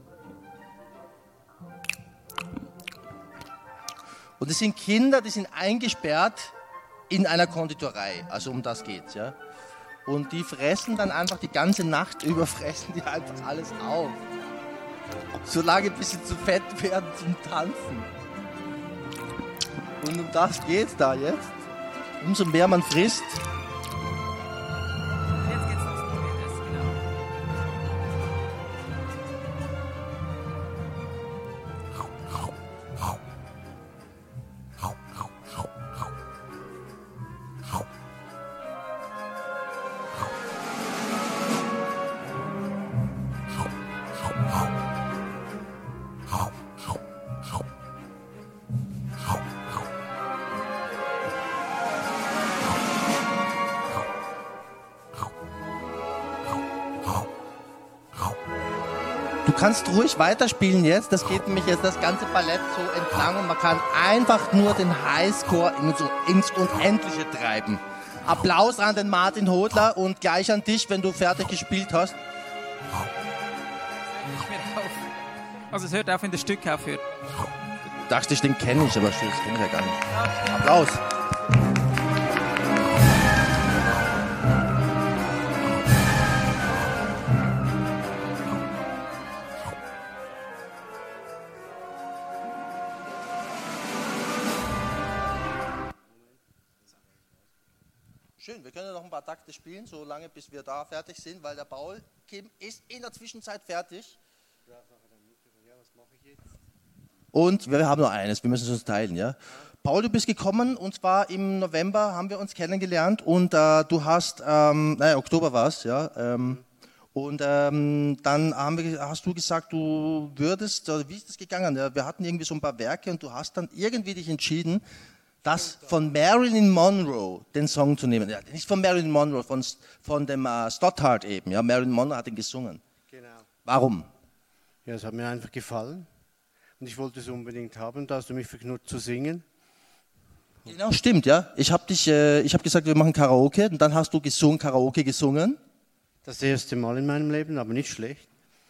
Und es sind Kinder, die sind eingesperrt in einer Konditorei, also um das geht's, ja. Und die fressen dann einfach die ganze Nacht über, fressen die einfach alles auf. Solange bis sie zu fett werden zum Tanzen. Und um das geht's da jetzt. Umso mehr man frisst. Jetzt geht's los mit das, genau. Du kannst ruhig weiterspielen jetzt, das geht nämlich jetzt das ganze Ballett so entlang und man kann einfach nur den Highscore ins Unendliche treiben. Applaus an den Martin Hodler und gleich an dich, wenn du fertig gespielt hast. Also es hört auf, wenn das Stück aufhört. Dachte ich, den kenne ich, aber das kenne ich ja gar nicht. Applaus. Schön, wir können ja noch ein paar Takte spielen, so lange bis wir da fertig sind, weil der Paul Kim ist in der Zwischenzeit fertig. Und wir haben nur eines, wir müssen es uns teilen, ja. Paul, du bist gekommen und zwar im November haben wir uns kennengelernt und du hast, Oktober war es, ja. Und dann hast du gesagt, du würdest, wie ist das gegangen? Ja, wir hatten irgendwie so ein paar Werke und du hast dann irgendwie dich entschieden, das von Marilyn Monroe, den Song zu nehmen. Ja, nicht von Marilyn Monroe, von dem Stothard eben. Ja, Marilyn Monroe hat ihn gesungen. Genau. Warum? Ja, es hat mir einfach gefallen. Und ich wollte es unbedingt haben, da hast du mich verknurrt zu singen. Genau, stimmt, ja. Ich habe gesagt, wir machen Karaoke und dann hast du Karaoke gesungen. Das erste Mal in meinem Leben, aber nicht schlecht.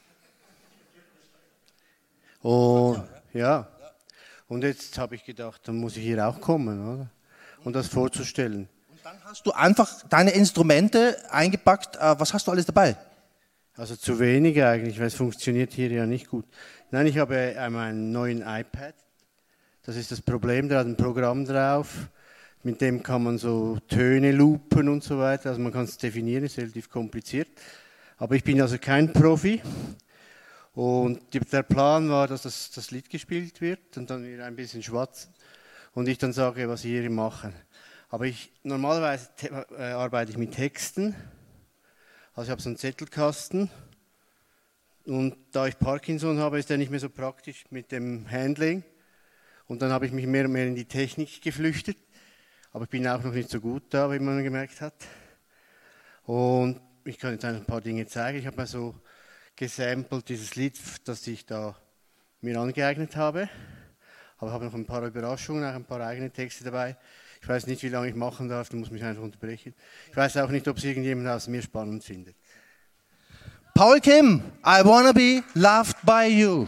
Oh, ja. Und jetzt habe ich gedacht, dann muss ich hier auch kommen, oder? Und das vorzustellen. Und dann hast du einfach deine Instrumente eingepackt. Was hast du alles dabei? Also zu wenig eigentlich, weil es funktioniert hier ja nicht gut. Nein, ich habe einen neuen iPad. Das ist das Problem, da hat ein Programm drauf. Mit dem kann man so Töne loopen und so weiter. Also man kann es definieren, ist relativ kompliziert. Aber ich bin also kein Profi. Und der Plan war, dass das Lied gespielt wird und dann wieder ein bisschen schwatzen und ich dann sage, was wir hier machen. Aber normalerweise arbeite ich mit Texten. Also ich habe so einen Zettelkasten und da ich Parkinson habe, ist der nicht mehr so praktisch mit dem Handling. Und dann habe ich mich mehr und mehr in die Technik geflüchtet. Aber ich bin auch noch nicht so gut da, wie man gemerkt hat. Und ich kann jetzt ein paar Dinge zeigen. Ich habe mal so gesampelt dieses Lied, das ich da mir angeeignet habe. Aber ich habe noch ein paar Überraschungen, auch ein paar eigene Texte dabei. Ich weiß nicht, wie lange ich machen darf, du musst mich einfach unterbrechen. Ich weiß auch nicht, ob es irgendjemand aus mir spannend findet. Paul Kim, I Wanna Be Loved by You.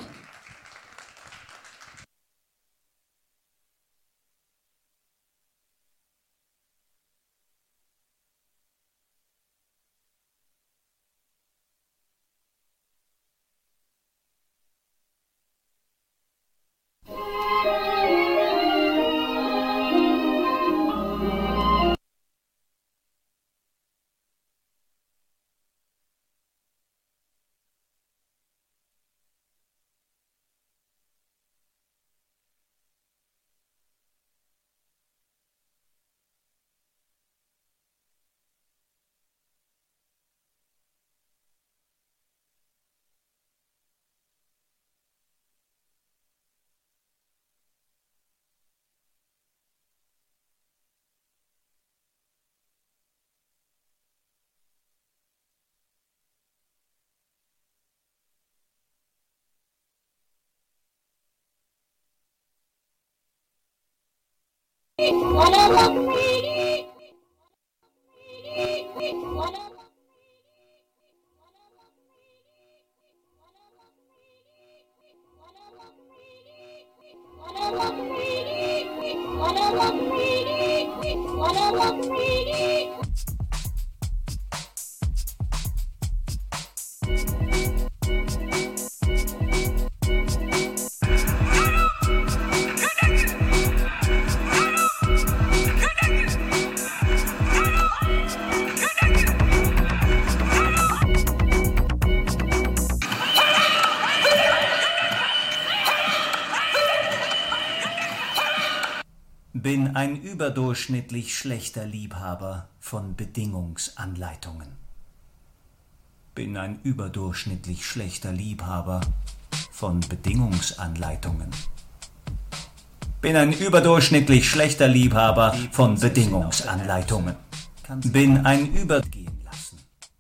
Bin ein überdurchschnittlich schlechter Liebhaber von Bedingungsanleitungen. Bin ein überdurchschnittlich schlechter Liebhaber von Bedingungsanleitungen. Bin ein überdurchschnittlich schlechter Liebhaber von Bedingungsanleitungen. Bin ein übergehen lassen.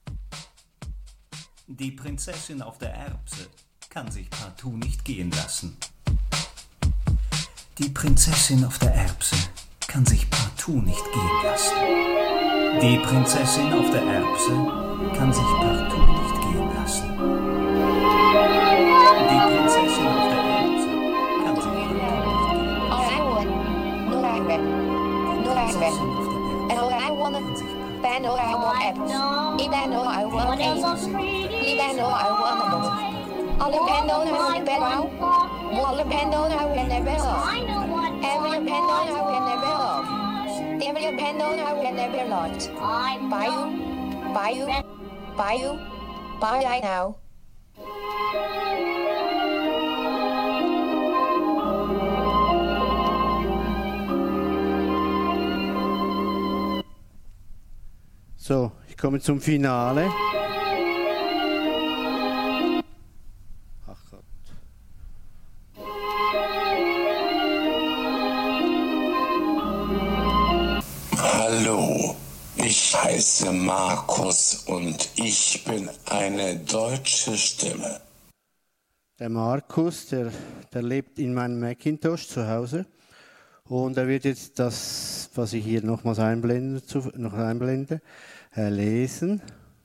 Die Prinzessin auf der Erbse kann sich partout nicht gehen lassen. Die Prinzessin auf der Erbse kann sich partout nicht gehen lassen. Die Prinzessin auf der Erbse kann sich partout nicht gehen lassen. Die Prinzessin auf der Erbse kann sich partout nicht Bye now. So, ich komme zum Finale. Ach Gott. Hallo, ich heiße Markus und ich bin eine deutsche Stimme. Der Markus, der lebt in meinem Macintosh zu Hause und er wird jetzt das, was ich hier nochmals einblende, lesen.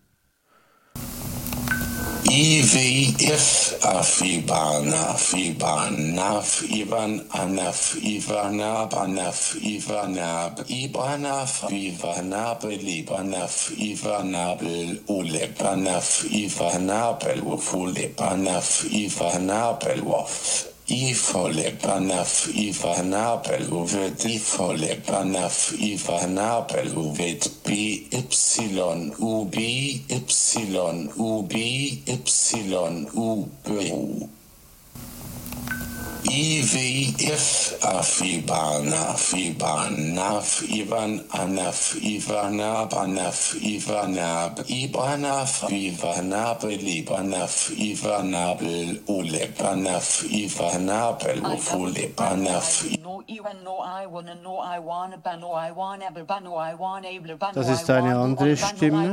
IWF Afiban Afiban Naf Ivan Anaf Ivanab Anaf Ivanab Ibanaf Ivanabel Libanaf Ivanabel Ulebanaf Ivanabel Ufulebanaf Ivanabel Wof Ifolebanaf Ivanabel Uvet Ifolebanaf Ivanabel Uvet BYUB YUB IWF Afiban Afiban Naf Ivan Anaf Ivanab Anaf Ivanab Ibanaf Ivanabel Libanaf Ivanabel Ulebanaf Ivanabel Ufulebanaf. Das ist eine andere Stimme.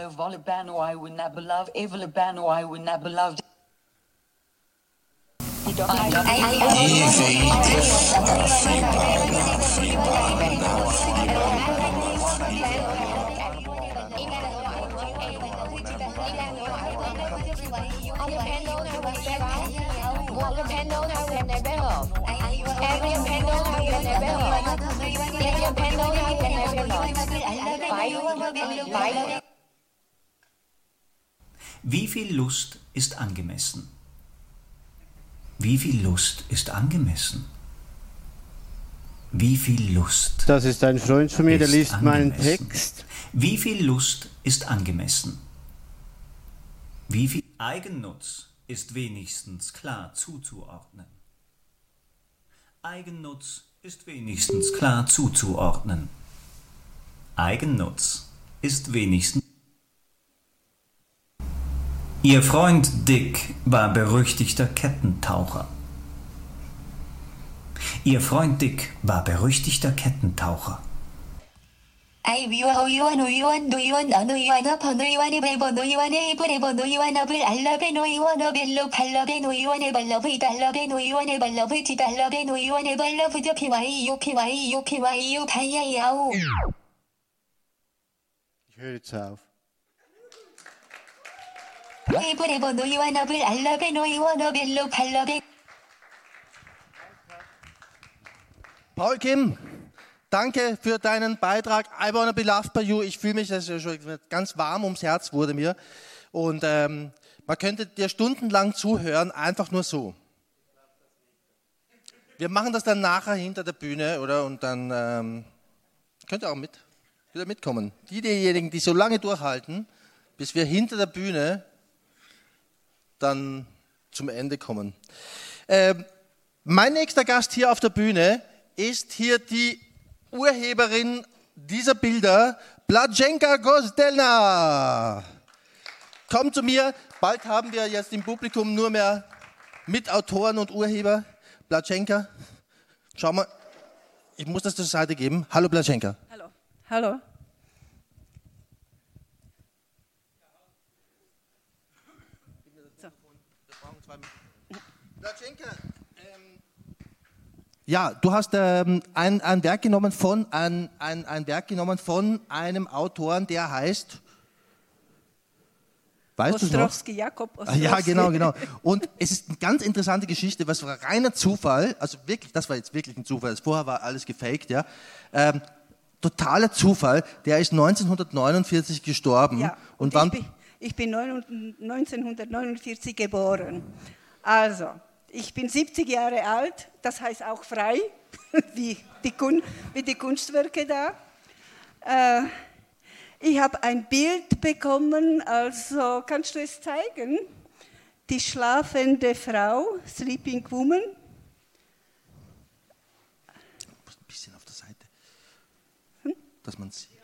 Wie viel Lust ist angemessen? Wie viel Lust ist angemessen? Wie viel Lust? Das ist ein Freund von mir, der liest meinen Text. Wie viel Lust ist angemessen? Wie viel Eigennutz ist wenigstens klar zuzuordnen? Eigennutz ist wenigstens klar zuzuordnen. Eigennutz ist wenigstens. Ihr Freund Dick war berüchtigter Kettentaucher. Ihr Freund Dick war berüchtigter Kettentaucher. 아이위와 어이와 노이와 노이와 어노이와 너버노이와 네베버노이와 네이브레버노이와 너블 알러베 노이와 너벨로 발러베 노이와 네발러브 발러베 노이와 네발러브 디발러베 노이와 네발러브 더피와이 요피와이 요피와이 요 바이야이아우. Ich höre jetzt auf. 네이브레버 노이와 너블 알러베 노이와 너벨로 발러베. Paul Kim, danke für deinen Beitrag. I wanna be loved by you. Ich fühle mich, das ist schon ganz warm ums Herz wurde mir. Und man könnte dir stundenlang zuhören, einfach nur so. Wir machen das dann nachher hinter der Bühne, oder? Und dann könnt ihr auch wieder mitkommen. Diejenigen, die so lange durchhalten, bis wir hinter der Bühne dann zum Ende kommen. Mein nächster Gast hier auf der Bühne ist hier die Urheberin dieser Bilder, Blaženka Gozdelna. Komm zu mir, bald haben wir jetzt im Publikum nur mehr Mitautoren und Urheber. Blaženka, schau mal, ich muss das zur Seite geben. Hallo Blaženka. Hallo. Hallo. Blaženka, ja, du hast ein Werk genommen von einem Autoren, der heißt, weißt du noch? Ostrowski, Jakob Ostrowski. Ja, genau. Und es ist eine ganz interessante Geschichte, was war reiner Zufall, also wirklich, das war jetzt wirklich ein Zufall, vorher war alles gefaked, ja. Totaler Zufall, der ist 1949 gestorben. Ja, und ich bin 1949 geboren. Also, ich bin 70 Jahre alt, das heißt auch frei, wie die Kunstwerke da. Ich habe ein Bild bekommen, also kannst du es zeigen? Die schlafende Frau, Sleeping Woman. Ein bisschen auf der Seite, dass man sieht.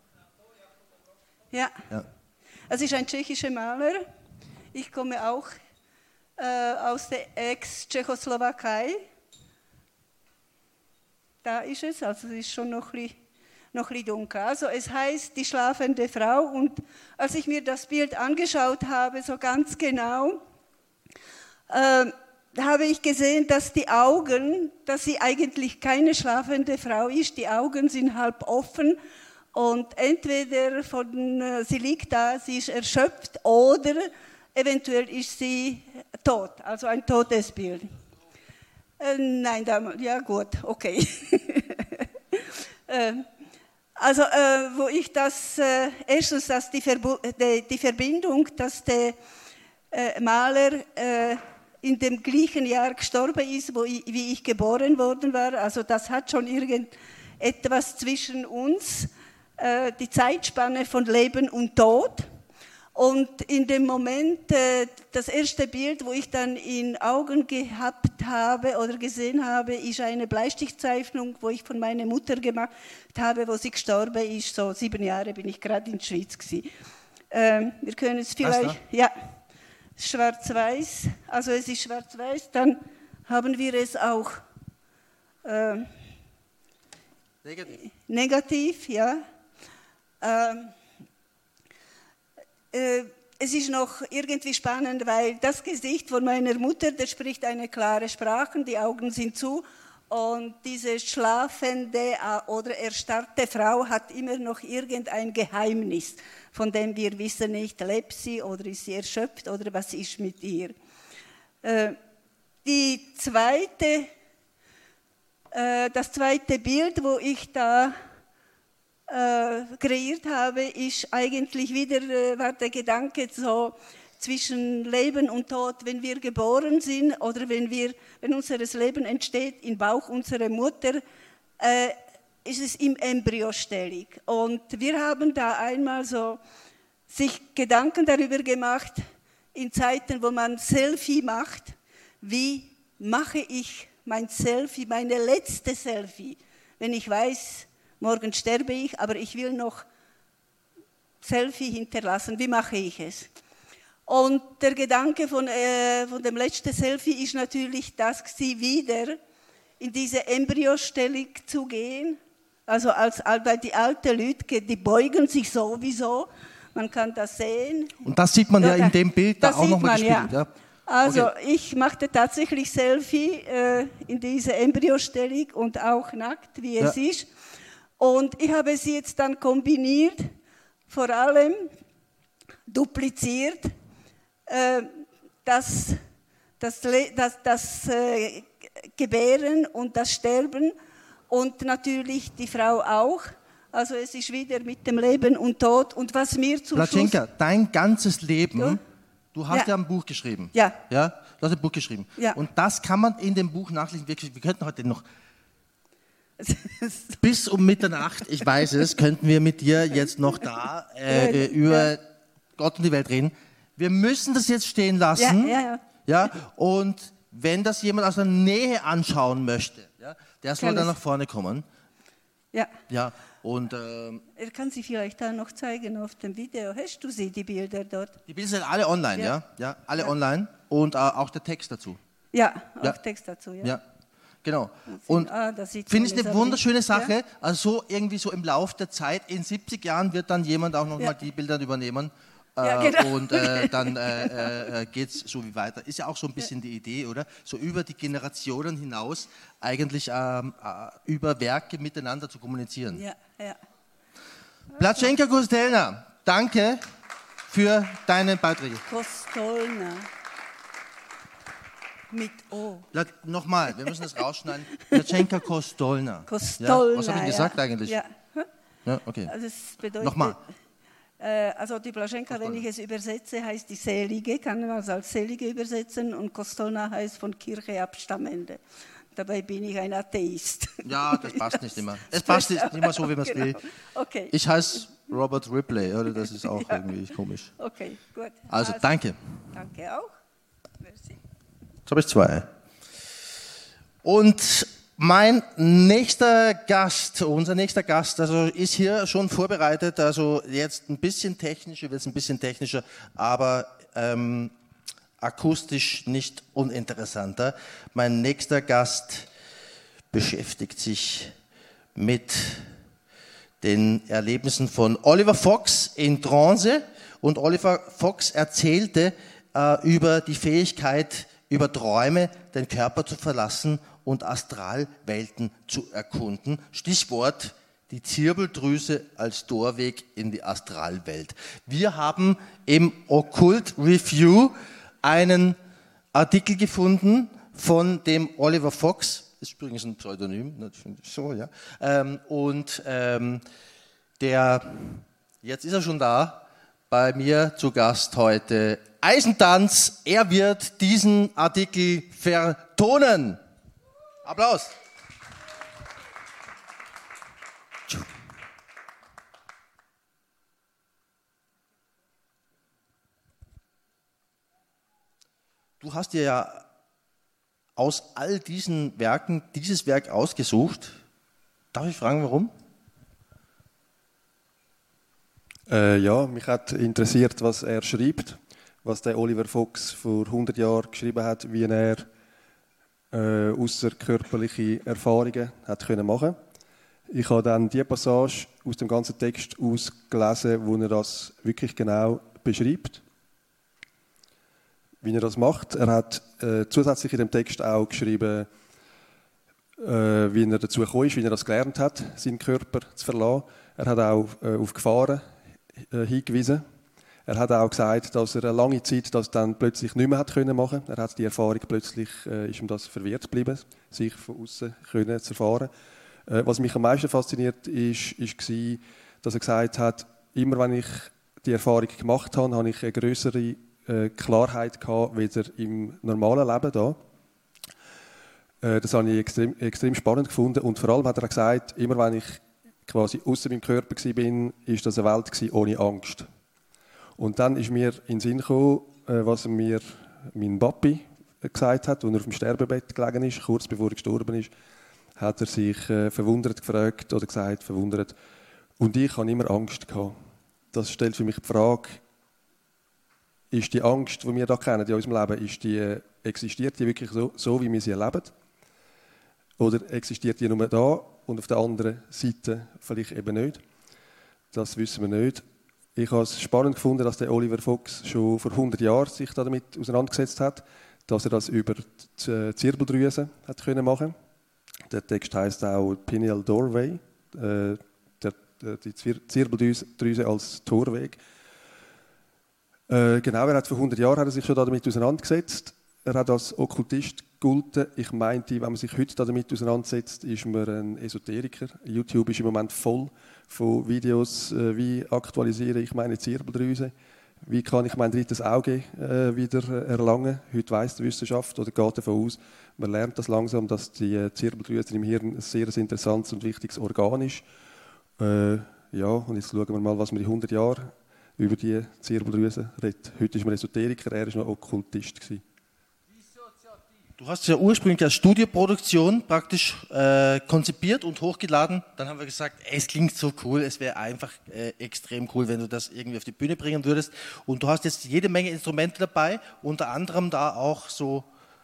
Ja. Es ist ein tschechischer Maler. Ich komme auch aus der Ex-Tschechoslowakei. Da ist es, also es ist schon noch ein bisschen dunkel. Also es heißt die schlafende Frau, und als ich mir das Bild angeschaut habe, so ganz genau, habe ich gesehen, dass die Augen, dass sie eigentlich keine schlafende Frau ist, die Augen sind halb offen und entweder sie liegt da, sie ist erschöpft, oder eventuell ist sie tot, also ein totes Bild. Nein, ja gut, okay. Also, wo ich erstens, dass die Verbindung, dass der Maler in dem gleichen Jahr gestorben ist, wie ich geboren worden war, also das hat schon irgendetwas zwischen uns, die Zeitspanne von Leben und Tod. Und in dem Moment, das erste Bild, wo ich dann in Augen gehabt habe oder gesehen habe, ist eine Bleistiftzeichnung, wo ich von meiner Mutter gemacht habe, wo sie gestorben ist. So 7 Jahre bin ich gerade in der Schweiz gewesen. Wir können es vielleicht, ja, schwarz-weiß, also es ist schwarz-weiß, dann haben wir es auch negativ, ja. Es ist noch irgendwie spannend, weil das Gesicht von meiner Mutter, das spricht eine klare Sprache, die Augen sind zu, und diese schlafende oder erstarrte Frau hat immer noch irgendein Geheimnis, von dem wir wissen nicht, lebt sie oder ist sie erschöpft oder was ist mit ihr. Das zweite Bild, wo ich da kreiert habe, ist eigentlich wieder war der Gedanke so zwischen Leben und Tod, wenn wir geboren sind oder wenn unser Leben entsteht im Bauch unserer Mutter, ist es im Embryostellung. Und wir haben da einmal so sich Gedanken darüber gemacht, in Zeiten, wo man Selfie macht, wie mache ich mein Selfie, meine letzte Selfie, wenn ich weiß, morgen sterbe ich, aber ich will noch Selfie hinterlassen. Wie mache ich es? Und der Gedanke von dem letzten Selfie ist natürlich, dass sie wieder in diese Embryostellung zu gehen, Also bei die alten Leute, die beugen sich sowieso. Man kann das sehen. Und das sieht man ja in dem Bild da auch nochmal gespiegelt. Ja. Ja. Also Okay. ich machte tatsächlich Selfie in dieser Embryostellung und auch nackt, wie es ist. Und ich habe sie jetzt dann kombiniert, vor allem dupliziert, das Gebären und das Sterben und natürlich die Frau auch. Also es ist wieder mit dem Leben und Tod. Und was mir zum Placenka, Schluss... dein ganzes Leben, du hast ja ein Buch geschrieben. Ja. Ja, du hast ein Buch geschrieben. Ja. Und das kann man in dem Buch nachlesen. Wir könnten heute noch bis um Mitternacht, ich weiß es, könnten wir mit dir jetzt noch da über Gott und die Welt reden. Wir müssen das jetzt stehen lassen. Ja, und wenn das jemand aus der Nähe anschauen möchte, der soll dann nach vorne kommen. Ja. Ja, und er kann sie vielleicht dann noch zeigen auf dem Video. Hast du sie, die Bilder dort? die Bilder sind alle online, ja, alle online und auch der Text dazu. Ja, auch Text dazu, Ja, genau. Und finde ich eine wunderschöne Sache. Also so irgendwie so im Lauf der Zeit, in 70 Jahren wird dann jemand auch nochmal die Bilder übernehmen. Genau. Und dann geht es so wie weiter. Ist ja auch so ein bisschen die Idee, oder? So über die Generationen hinaus eigentlich über Werke miteinander zu kommunizieren. Ja. Placenka Kostelna, danke für deine Beiträge. Kostolna. Mit O. Nochmal, wir müssen das rausschneiden. Placenka Kostolna. Kostolna. Ja, was habe ich gesagt eigentlich? Ja. Okay. Also es bedeutet, Nochmal. Also die Placenka, wenn ich es übersetze, heißt die Selige, kann man es als Selige übersetzen, und Kostolna heißt von Kirche abstammende. Dabei bin ich ein Atheist. Ja, das passt nicht immer. Es passt nicht immer so, wie man es will. Okay. Ich heiße Robert Ripley, oder? Das ist auch irgendwie komisch. Okay, gut. Also, danke. Danke auch. Merci. Jetzt habe ich 2. Und unser nächster Gast, also ist hier schon vorbereitet, also jetzt ein bisschen technischer, aber akustisch nicht uninteressanter. Mein nächster Gast beschäftigt sich mit den Erlebnissen von Oliver Fox in Trance, und Oliver Fox erzählte über die Fähigkeit, über Träume den Körper zu verlassen und Astralwelten zu erkunden. Stichwort die Zirbeldrüse als Torweg in die Astralwelt. Wir haben im Occult Review einen Artikel gefunden von dem Oliver Fox, das ist übrigens ein Pseudonym, so, ja. Jetzt ist er schon da, bei mir zu Gast heute, Eisentanz. Er wird diesen Artikel vertonen. Applaus. Du hast dir ja aus all diesen Werken dieses Werk ausgesucht. Darf ich fragen, warum? Ja, mich hat interessiert, was er schreibt, was der Oliver Fox vor 100 Jahren geschrieben hat, wie er außerkörperliche Erfahrungen hat können machen. Ich habe dann die Passage aus dem ganzen Text ausgelesen, wo er das wirklich genau beschreibt, wie er das macht. Er hat zusätzlich in dem Text auch geschrieben, wie er dazu gekommen ist, wie er das gelernt hat, seinen Körper zu verlassen. Er hat auch auf Gefahren hingewiesen. Er hat auch gesagt, dass er eine lange Zeit das dann plötzlich nicht mehr hat können machen. Er hat die Erfahrung plötzlich, ist ihm das verwehrt geblieben, sich von außen können zu erfahren. Was mich am meisten fasziniert war, dass er gesagt hat, immer wenn ich die Erfahrung gemacht habe, habe ich eine größere Klarheit gehabt, weder im normalen Leben da. Das habe ich extrem spannend gefunden, und vor allem hat er gesagt, immer wenn ich quasi außer meinem Körper war, ist das eine Welt ohne Angst. Und dann ist mir in den Sinn gekommen, was mir mein Papi gesagt hat, als er auf dem Sterbebett gelegen ist, kurz bevor er gestorben ist, hat er sich verwundert gefragt oder gesagt, verwundert, und ich habe immer Angst gehabt. Das stellt für mich die Frage, ist die Angst, die wir da kennen in unserem Leben, existiert die wirklich so, wie wir sie erleben? Oder existiert die nur da und auf der anderen Seite vielleicht eben nicht? Das wissen wir nicht. Ich habe es spannend gefunden, dass der Oliver Fox schon vor 100 Jahren sich damit auseinandergesetzt hat, dass er das über die Zirbeldrüse hat können machen. Der Text heißt auch Pineal Doorway, die Zirbeldrüse als Torweg. Genau, er hat vor 100 Jahren sich schon damit auseinandergesetzt. Er hat als Okkultist gegolten. Ich meinte, wenn man sich heute damit auseinandersetzt, ist man ein Esoteriker. YouTube ist im Moment voll von Videos, wie aktualisiere ich meine Zirbeldrüse, wie kann ich mein drittes Auge wieder erlangen. Heute weiss die Wissenschaft oder geht davon aus, man lernt das langsam, dass die Zirbeldrüse im Hirn ein sehr interessantes und wichtiges Organ ist. Ja, und jetzt schauen wir mal, was wir in 100 Jahren über die Zirbeldrüse reden. Heute ist man Esoteriker, er war noch Okkultist. Du hast ja ursprünglich als Studioproduktion praktisch konzipiert und hochgeladen. Dann haben wir gesagt, es klingt so cool, es wäre einfach extrem cool, wenn du das irgendwie auf die Bühne bringen würdest. Und du hast jetzt jede Menge Instrumente dabei, unter anderem da auch so...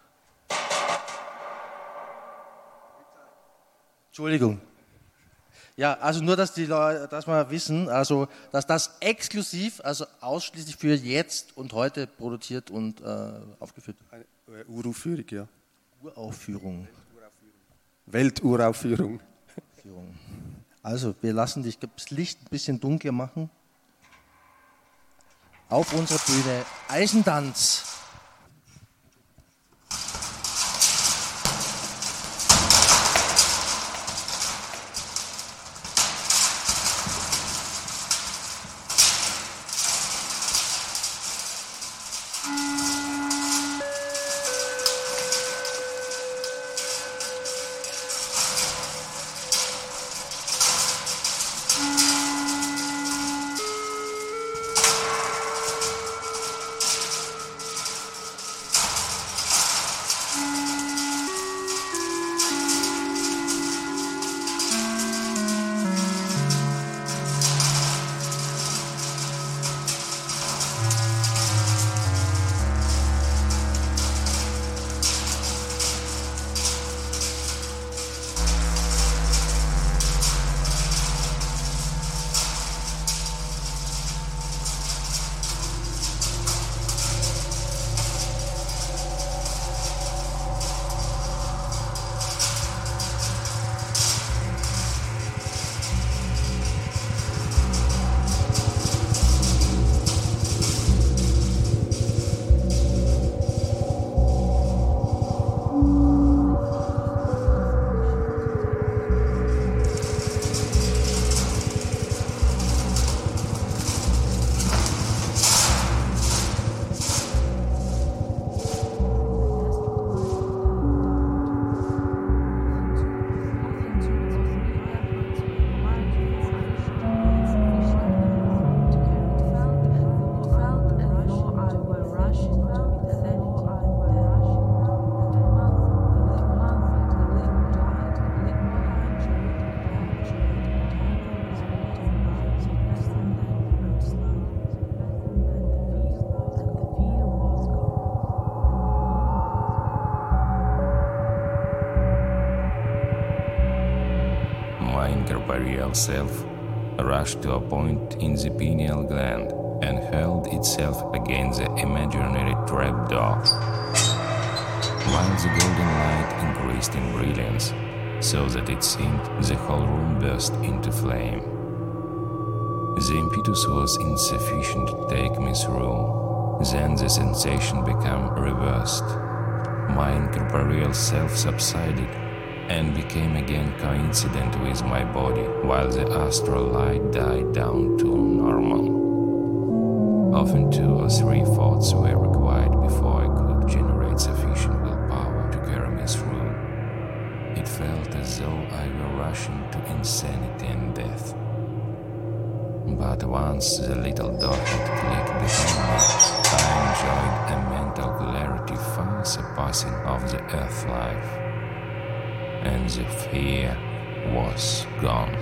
Entschuldigung. Ja, also nur, dass die Leute das mal wissen, also dass das exklusiv, also ausschließlich für jetzt und heute produziert und aufgeführt wird. Eine Uraufführung, ja. Uraufführung. Welturaufführung. Also, wir lassen dich das Licht ein bisschen dunkler machen. Auf unserer Bühne Eisentanz. Incorporeal self rushed to a point in the pineal gland and hurled itself against the imaginary trapdoor. While the golden light increased in brilliance, so that it seemed the whole room burst into flame. The impetus was insufficient to take me through. Then the sensation became reversed. My incorporeal self subsided and became again coincident with my body, while the astral light died down to normal. Often 2 or 3 thoughts were required before I could generate sufficient willpower to carry me through. It felt as though I were rushing to insanity and death. But once the little door had clicked behind me, I enjoyed a mental clarity far surpassing of the earth life. And the fear was gone.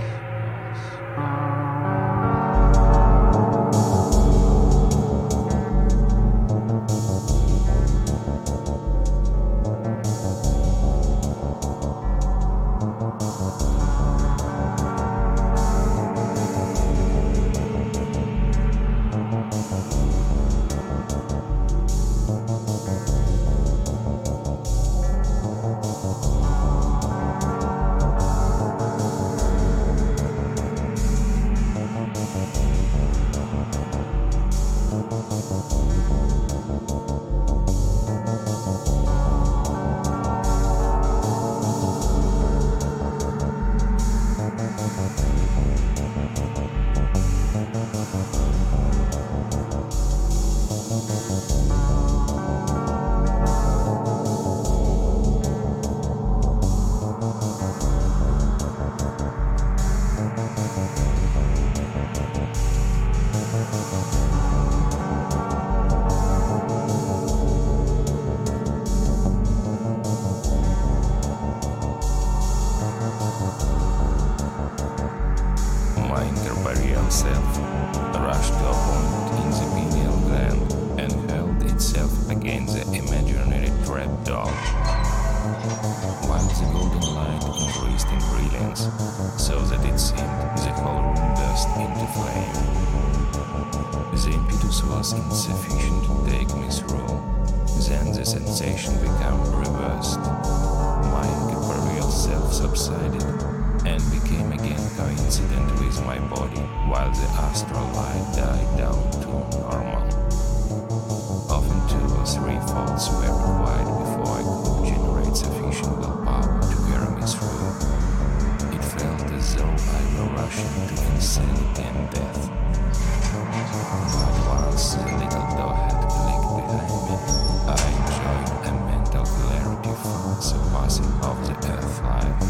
against the imaginary trapdoor. While the golden light increased in brilliance, so that it seemed the whole room burst into flame. The impetus was insufficient to take me through. Then the sensation became reversed. My incorporeal self subsided and became again coincident with my body, while the astral light died down to normal. Often 2 or 3 faults were required before I could generate sufficient willpower to carry me through. It felt as though I were rushing to insanity and death. But once the little door had clicked behind me, I enjoyed a mental clarity far surpassing of the earth life.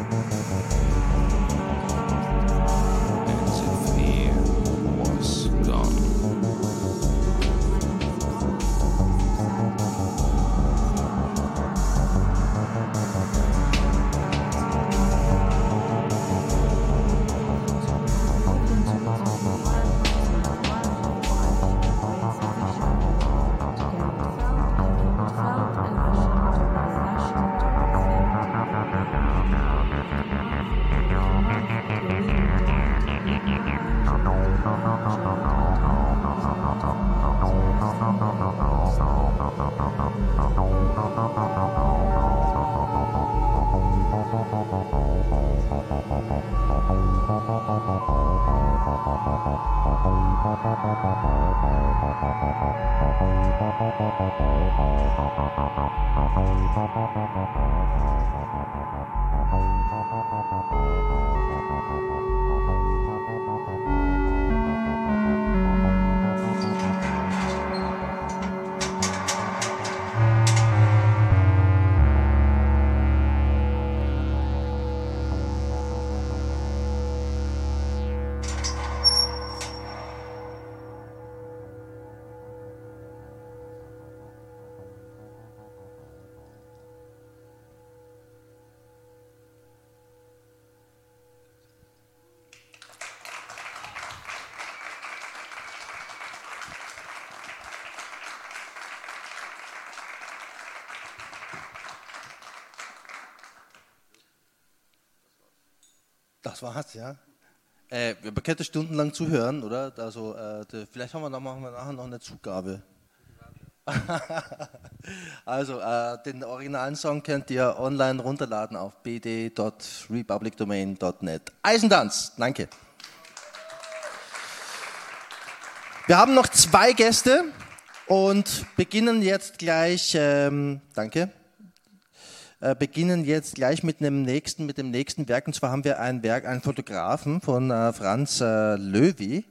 And the fear was gone. Das war's, ja. Wir können stundenlang zuhören, oder? Also, vielleicht machen wir nachher noch eine Zugabe. Also, den originalen Song könnt ihr online runterladen auf bd.republicdomain.net. Eisentanz, danke. Wir haben noch 2 Gäste und beginnen jetzt gleich, beginnen jetzt gleich mit dem nächsten Werk. Und zwar haben wir ein Werk, einen Fotografen von Franz Löwy.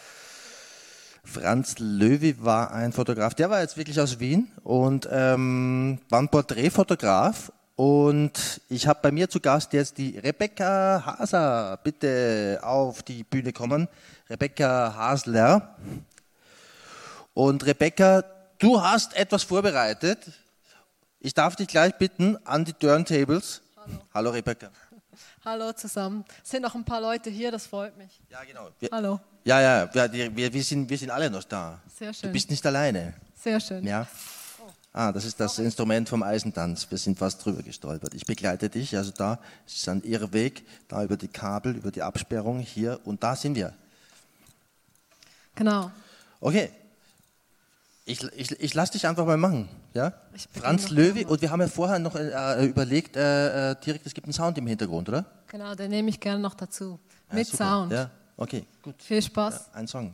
Franz Löwy war ein Fotograf, der war jetzt wirklich aus Wien und war ein Porträtfotograf. Und ich habe bei mir zu Gast jetzt die Rebecca Haser. Bitte auf die Bühne kommen. Rebecca Hasler. Und Rebecca, du hast etwas vorbereitet. Ich darf dich gleich bitten an die Turntables. Hallo Rebecca. Hallo zusammen. Es sind noch ein paar Leute hier, das freut mich. Ja, genau. Hallo. Ja, wir sind alle noch da. Sehr schön. Du bist nicht alleine. Sehr schön. Ja. Das ist das Instrument vom Eisentanz. Wir sind fast drüber gestolpert. Ich begleite dich, also da ist ein Irrweg, da über die Kabel, über die Absperrung, hier und da sind wir. Genau. Okay. Ich lasse dich einfach mal machen. Ja? Franz Löwy, und wir haben ja vorher noch überlegt, direkt, es gibt einen Sound im Hintergrund, oder? Genau, den nehme ich gerne noch dazu. Mit super. Sound. Ja, okay, gut. Viel Spaß. Ja, ein Song.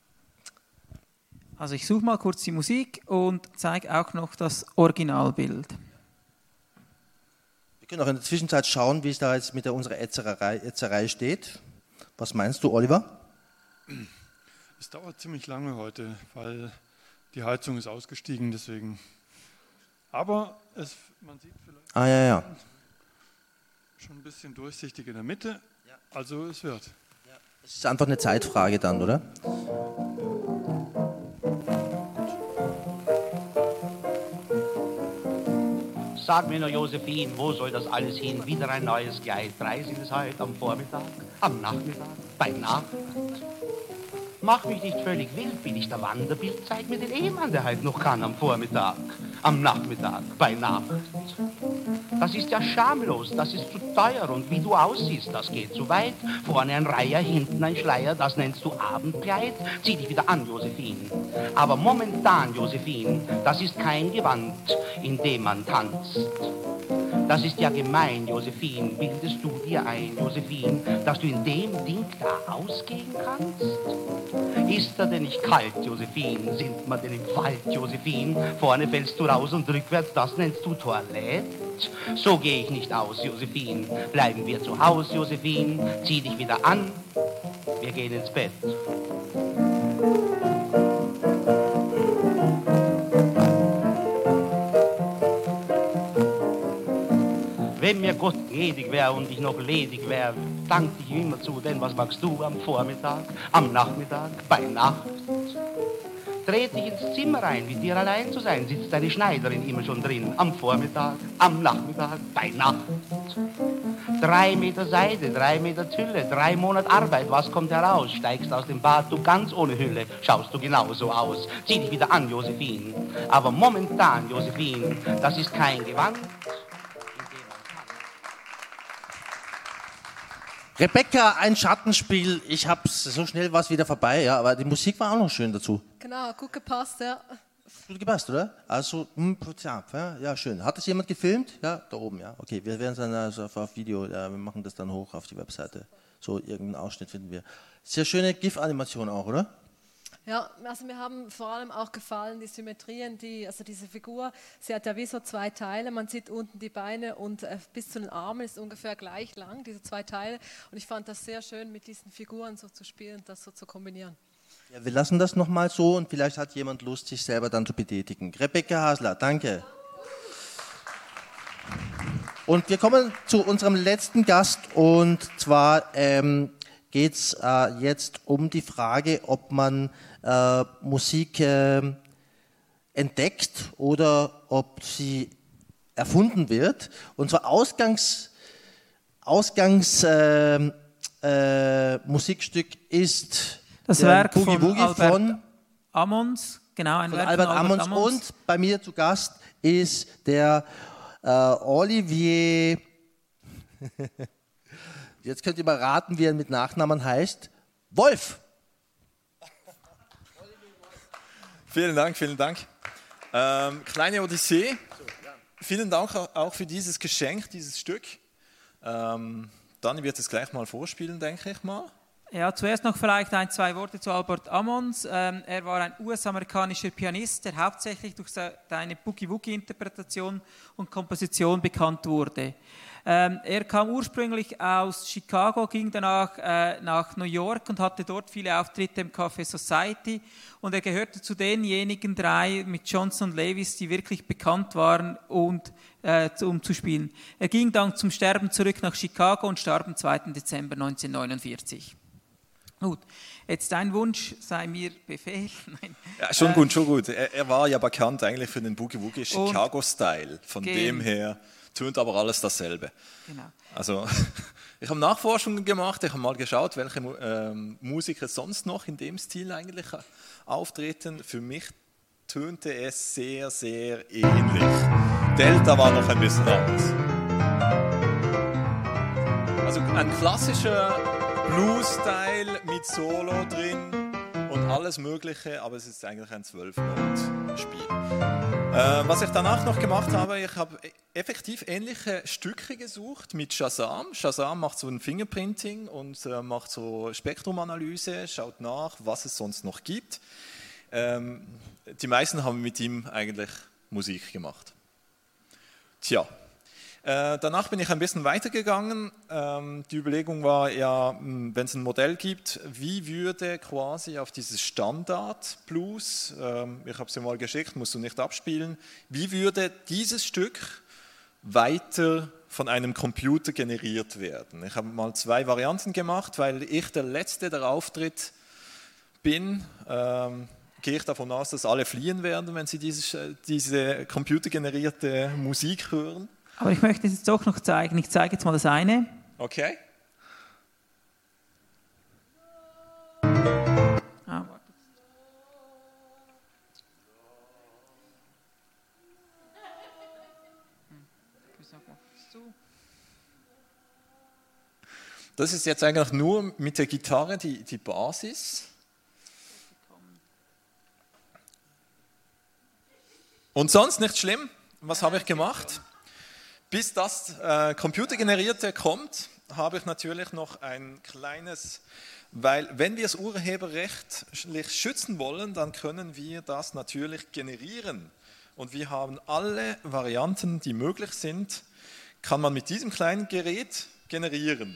Also ich suche mal kurz die Musik und zeige auch noch das Originalbild. Wir können auch in der Zwischenzeit schauen, wie es da jetzt mit unserer Ätzerei steht. Was meinst du, Oliver? Es dauert ziemlich lange heute, weil die Heizung ist ausgestiegen, deswegen. Aber man sieht vielleicht schon ein bisschen durchsichtig in der Mitte. Also es wird. Es ist einfach eine Zeitfrage dann, oder? Sag mir nur, Josephine, wo soll das alles hin? Wieder ein neues Kleid. 3 sind es heute am Vormittag, am Nachmittag, bei Nacht. Mach mich nicht völlig wild, bin ich der Wanderbild, zeig mir den Ehemann, der halt noch kann am Vormittag, am Nachmittag, bei Nacht. Das ist ja schamlos, das ist zu teuer und wie du aussiehst, das geht zu weit. Vorne ein Reiher, hinten ein Schleier, das nennst du Abendkleid. Zieh dich wieder an, Josephine. Aber momentan, Josephine, das ist kein Gewand, in dem man tanzt. Das ist ja gemein, Josephine, bildest du dir ein, Josephine, dass du in dem Ding da ausgehen kannst? Ist er denn nicht kalt, Josephine? Sind wir denn im Wald, Josephine? Vorne fällst du raus und rückwärts, das nennst du Toilette? So gehe ich nicht aus, Josephine. Bleiben wir zu Haus, Josephine. Zieh dich wieder an, wir gehen ins Bett. Wenn mir Gott gnädig wär und ich noch ledig wär, dank dich immer zu, denn was magst du am Vormittag, am Nachmittag, bei Nacht? Dreht dich ins Zimmer ein, mit dir allein zu sein, sitzt deine Schneiderin immer schon drin, am Vormittag, am Nachmittag, bei Nacht. 3 Meter Seide, 3 Meter Tülle, 3 Monate Arbeit, was kommt heraus? Steigst aus dem Bad, du ganz ohne Hülle, schaust du genauso aus. Zieh dich wieder an, Josephine, aber momentan, Josephine, das ist kein Gewand. Rebecca, ein Schattenspiel. Ich hab's, so schnell war es wieder vorbei, ja, aber die Musik war auch noch schön dazu. Genau, gut gepasst, ja. Gut gepasst, oder? Also, ja, schön. Hat das jemand gefilmt? Ja, da oben, ja. Okay, wir werden es dann also auf Video, ja, wir machen das dann hoch auf die Webseite. So, irgendeinen Ausschnitt finden wir. Sehr schöne GIF-Animation auch, oder? Ja, also mir haben vor allem auch gefallen die Symmetrien, also diese Figur, sie hat ja wie so 2 Teile, man sieht unten die Beine und bis zu den Armen ist ungefähr gleich lang, diese 2 Teile, und ich fand das sehr schön, mit diesen Figuren so zu spielen, das so zu kombinieren. Ja, wir lassen das nochmal so und vielleicht hat jemand Lust, sich selber dann zu betätigen. Rebecca Hasler, danke. Und wir kommen zu unserem letzten Gast und zwar geht es jetzt um die Frage, ob man Musik entdeckt oder ob sie erfunden wird. Und zwar Musikstück ist das Werk Boogie von Woogie Albert von Ammons, genau, ein von Werk Albert von Ammons. Und bei mir zu Gast ist der Olivier. Jetzt könnt ihr mal raten, wie er mit Nachnamen heißt. Wolf. Vielen Dank, vielen Dank. Kleine Odyssee. Vielen Dank auch für dieses Geschenk, dieses Stück. Dani wird es gleich mal vorspielen, denke ich mal. Ja, zuerst noch vielleicht 1, 2 Worte zu Albert Ammons. Er war ein US-amerikanischer Pianist, der hauptsächlich durch seine Boogie-Woogie-Interpretation und Komposition bekannt wurde. Er kam ursprünglich aus Chicago, ging danach nach New York und hatte dort viele Auftritte im Café Society. Und er gehörte zu denjenigen 3 mit Johnson und Lewis, die wirklich bekannt waren, um zu spielen. Er ging dann zum Sterben zurück nach Chicago und starb am 2. Dezember 1949. Gut, jetzt dein Wunsch sei mir Befehl. Nein. Ja, schon gut. Er war ja bekannt eigentlich für den Boogie-Woogie Chicago-Style. Von dem her tönt aber alles dasselbe. Genau. Also, ich habe Nachforschungen gemacht, ich habe mal geschaut, welche Musiker sonst noch in dem Stil eigentlich auftreten. Für mich tönte es sehr, sehr ähnlich. Delta war noch ein bisschen anders. Also ein klassischer Blues-Style mit Solo drin und alles Mögliche, aber es ist eigentlich ein 12-Noten-Spiel. Was ich danach noch gemacht habe, ich habe effektiv ähnliche Stücke gesucht mit Shazam. Shazam macht so ein Fingerprinting und macht so Spektrumanalyse, schaut nach, was es sonst noch gibt. Die meisten haben mit ihm eigentlich Musik gemacht. Tja. Danach bin ich ein bisschen weitergegangen. Die Überlegung war ja, wenn es ein Modell gibt, wie würde quasi auf dieses Standard-Blues, ich habe es dir mal geschickt, musst du nicht abspielen, wie würde dieses Stück weiter von einem Computer generiert werden? Ich habe mal 2 Varianten gemacht, weil ich der Letzte, der auftritt, bin. Gehe ich davon aus, dass alle fliehen werden, wenn sie diese computergenerierte Musik hören. Aber ich möchte es jetzt doch noch zeigen. Ich zeige jetzt mal das eine. Okay. Ja. Das ist jetzt eigentlich nur mit der Gitarre die Basis. Und sonst nicht schlimm. Was habe ich gemacht? Bis das Computergenerierte kommt, habe ich natürlich noch ein kleines, weil wenn wir das urheberrechtlich schützen wollen, dann können wir das natürlich generieren. Und wir haben alle Varianten, die möglich sind, kann man mit diesem kleinen Gerät generieren.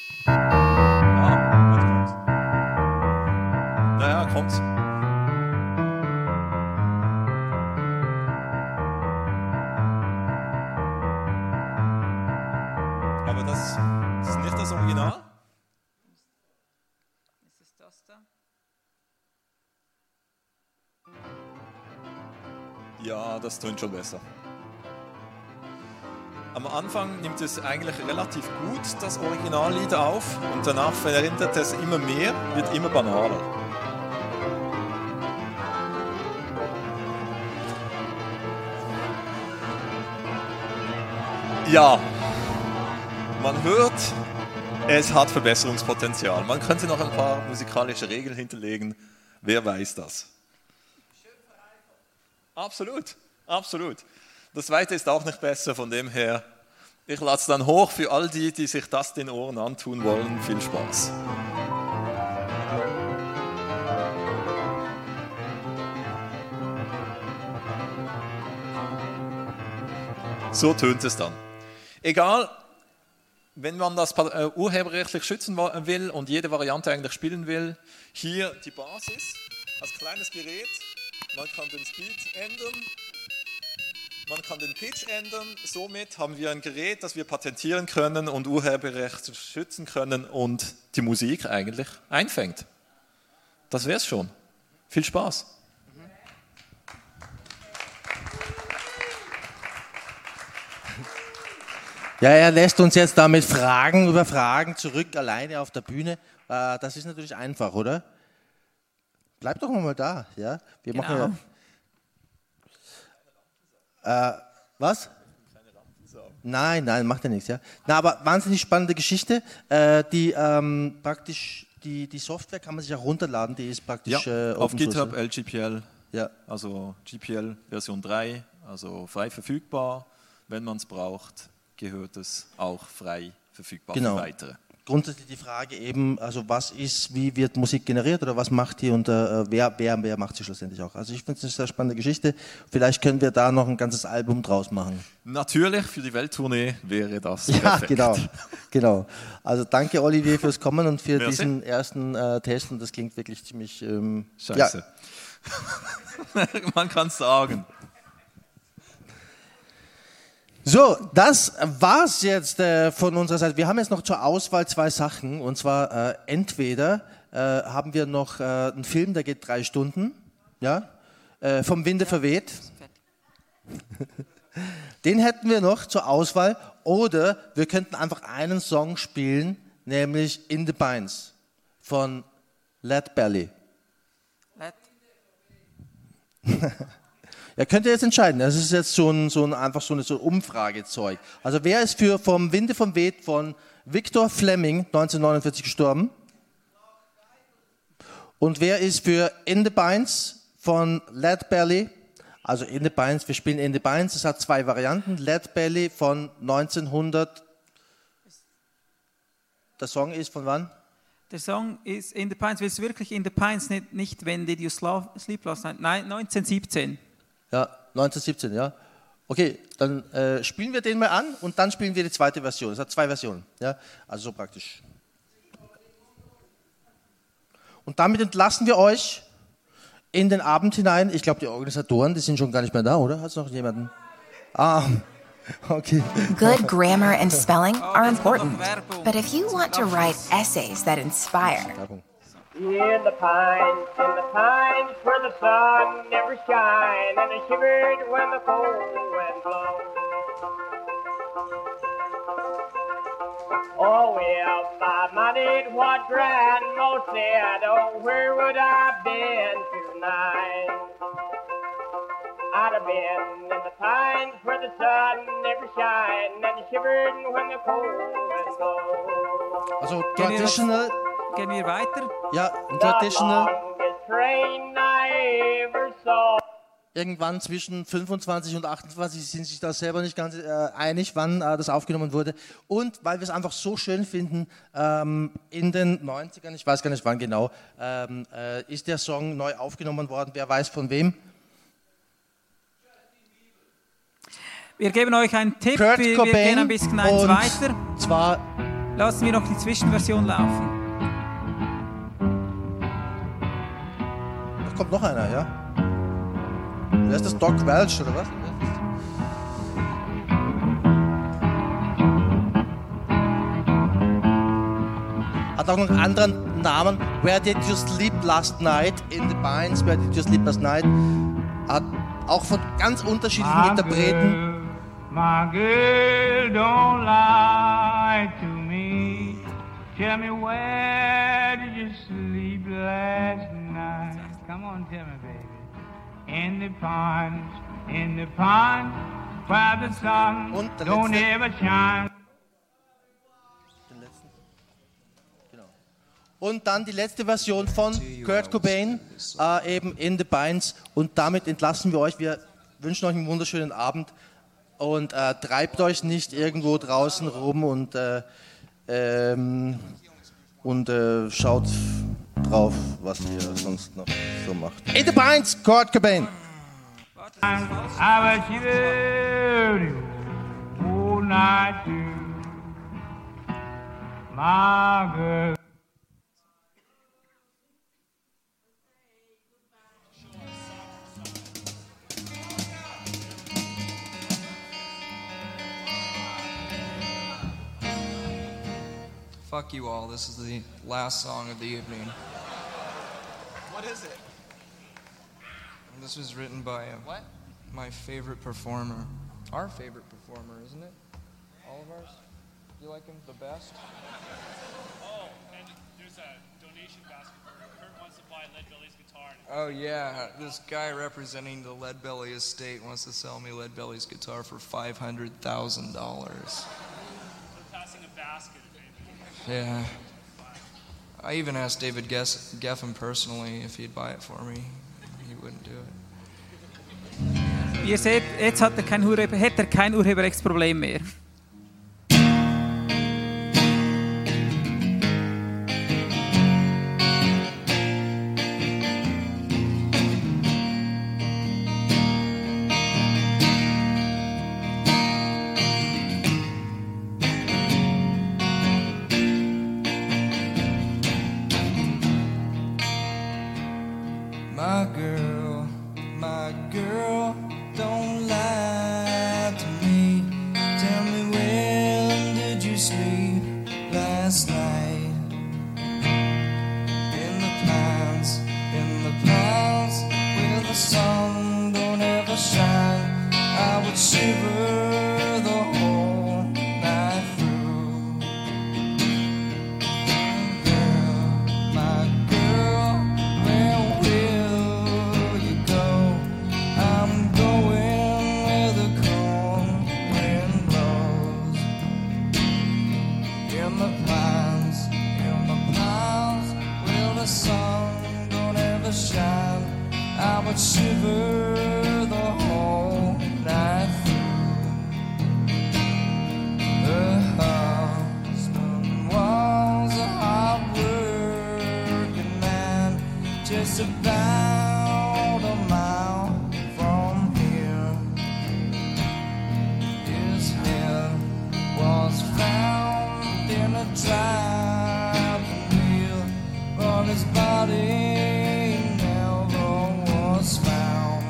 Naja, kommt's. Aber das ist nicht das Original. Ist es das da? Ja, das tönt schon besser. Am Anfang nimmt es eigentlich relativ gut das Originallied auf und danach verändert es immer mehr, wird immer banaler. Ja, man hört, es hat Verbesserungspotenzial. Man könnte noch ein paar musikalische Regeln hinterlegen, wer weiß das. Absolut, absolut. Das Zweite ist auch nicht besser, von dem her, ich lade es dann hoch für all die, die sich das den Ohren antun wollen. Viel Spaß. So tönt es dann. Egal, wenn man das urheberrechtlich schützen will und jede Variante eigentlich spielen will, hier die Basis als kleines Gerät. Man kann den Speed ändern. Man kann den Pitch ändern, somit haben wir ein Gerät, das wir patentieren können und Urheberrecht schützen können und die Musik eigentlich einfängt. Das wär's schon. Viel Spaß. Ja, er lässt uns jetzt damit Fragen über Fragen zurück, alleine auf der Bühne. Das ist natürlich einfach, oder? Bleib doch mal da. Ja? Wir machen ja. Was? Nein, macht ja nichts. Ja. Na, aber wahnsinnig spannende Geschichte. Praktisch die Software kann man sich auch runterladen. Die ist praktisch auf GitHub, Source. LGPL. Ja. Also GPL Version 3, also frei verfügbar. Wenn man es braucht, gehört es auch frei verfügbar für weitere. Grundsätzlich die Frage eben, also wie wird Musik generiert oder was macht die und wer macht sie schlussendlich auch. Also ich finde es eine sehr spannende Geschichte. Vielleicht können wir da noch ein ganzes Album draus machen. Natürlich, für die Welttournee wäre das perfekt. Genau. Also danke Olivier fürs Kommen und für diesen ersten Test und das klingt wirklich ziemlich... Scheiße. Ja. Man kann es sagen. So, das war's jetzt von unserer Seite. Wir haben jetzt noch zur Auswahl 2 Sachen. Und zwar entweder haben wir noch einen Film, der geht 3 Stunden. Ja? Vom Winde verweht. Den hätten wir noch zur Auswahl. Oder wir könnten einfach einen Song spielen, nämlich In the Pines von Lead Belly. Ja, könnt ihr jetzt entscheiden. Das ist jetzt einfach so ein Umfragezeug. Also wer ist für Vom Winde vom Weht von Victor Fleming, 1949 gestorben? Und wer ist für In the Pines von Lead Belly? Also In the Pines, wir spielen In the Pines. Es hat 2 Varianten. Lead Belly von 1900. Der Song ist von wann? Der Song ist In the Pines. Willst du wirklich In the Pines, nicht When Did You Sleep Last Night? Nein, 1917. Ja, 1917, ja. Okay, dann spielen wir den mal an und dann spielen wir die zweite Version. Es hat 2 Versionen, ja, also so praktisch. Und damit entlassen wir euch in den Abend hinein. Ich glaube, die Organisatoren, die sind schon gar nicht mehr da, oder? Hat es noch jemanden? Okay. Good grammar and spelling are important, but if you want to write essays that inspire, In the pines, where the sun never shines, and I shivered when the cold wind blows. Oh, if I minded what Grandma said, oh, where would I been tonight? I'd have been in the pines where the sun never shines and shivered when the cold wind blows. Also traditional. Gehen wir weiter? Ja, traditional. Train I ever saw. Irgendwann zwischen 25 und 28 sind sich da selber nicht ganz einig, wann das aufgenommen wurde. Und weil wir es einfach so schön finden, in den 90ern, ich weiß gar nicht wann genau, ist der Song neu aufgenommen worden. Wer weiß von wem? Wir geben euch einen Tipp, Kurt wir Cobain gehen ein bisschen eins und weiter. Zwar lassen wir noch die Zwischenversion laufen. Da kommt noch einer, ja? Wer ist das? Doc Welch, oder was? Hat auch noch einen anderen Namen. Where did you sleep last night? In the Pines. Where did you sleep last night? Hat auch von ganz unterschiedlichen Interpreten. My girl, don't lie to me. Tell me, where did you sleep last night? Come on, tell me, baby. In the pines, where the sun don't ever shine. Und dann die letzte Version von Kurt Cobain, eben In the Pines. Und damit entlassen wir euch. Wir wünschen euch einen wunderschönen Abend. Und treibt euch nicht irgendwo draußen rum und schaut drauf, was ihr sonst noch so macht. In the Pines, Kurt Cobain. I was shivering all night too. My girl. Fuck you all, this is the last song of the evening. What is it? This was written by my favorite performer. Our favorite performer, isn't it? All of ours? You like him the best? Oh, and there's a donation basket for Kurt wants to buy Leadbelly's guitar. Oh yeah, this guy representing the Leadbelly estate wants to sell me Leadbelly's guitar for $500,000. They're passing a basket. Yeah. I even asked David Geffen personally if he'd buy it for me. He wouldn't do it. Ihr seht, jetzt hat er kein Urheberrechtsproblem mehr. My girl, don't lie to me. Tell me, when did you sleep last night? In the pines, where the sun don't ever shine. I would shiver the whole night through. Girl, my girl, where will you go? I'm going where the cold wind blows. In the pines, where the sun don't ever shine. I would shiver the whole night through. Her husband was a hard-working man, just about a mile from here. His head was found in a driving wheel, but his body was found.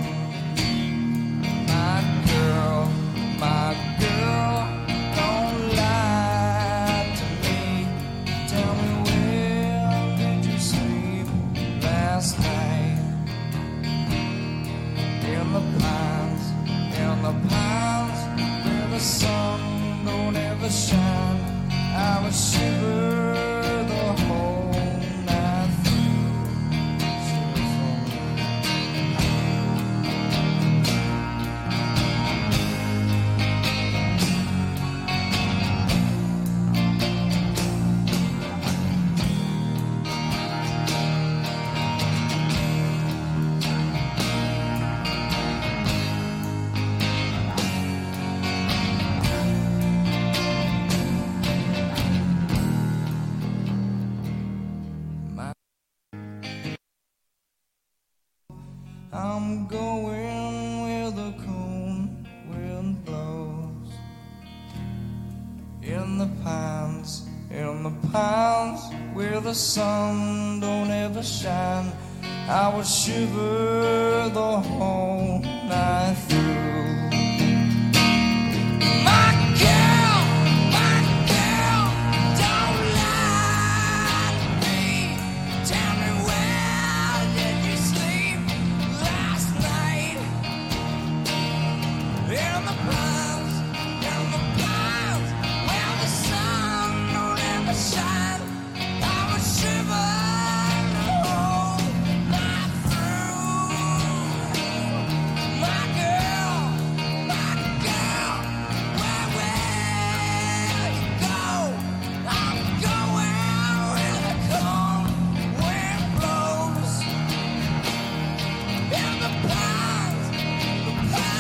My girl, don't lie to me. Tell me, where did you sleep last night? In the pines, where the sun don't ever shine. I would shiver the whole night through. going where the cold wind blows. In the pines where the sun don't ever shine, I would shiver the whole night through. My girl, don't lie to me. Tell me, where did you sleep last night? In the pines, where the sun don't ever shine, I would shiver the whole night through. My girl, where will you go? I'm going where the cold wind blows. In the pines, the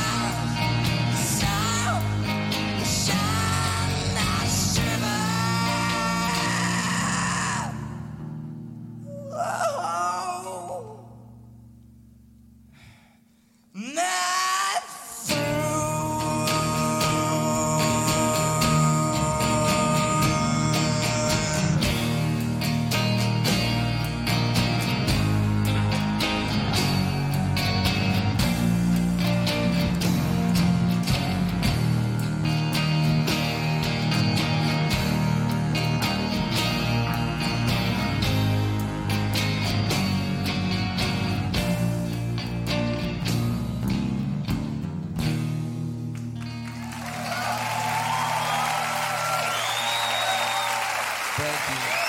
sun, the shine, I shiver. Oh, night Thank you.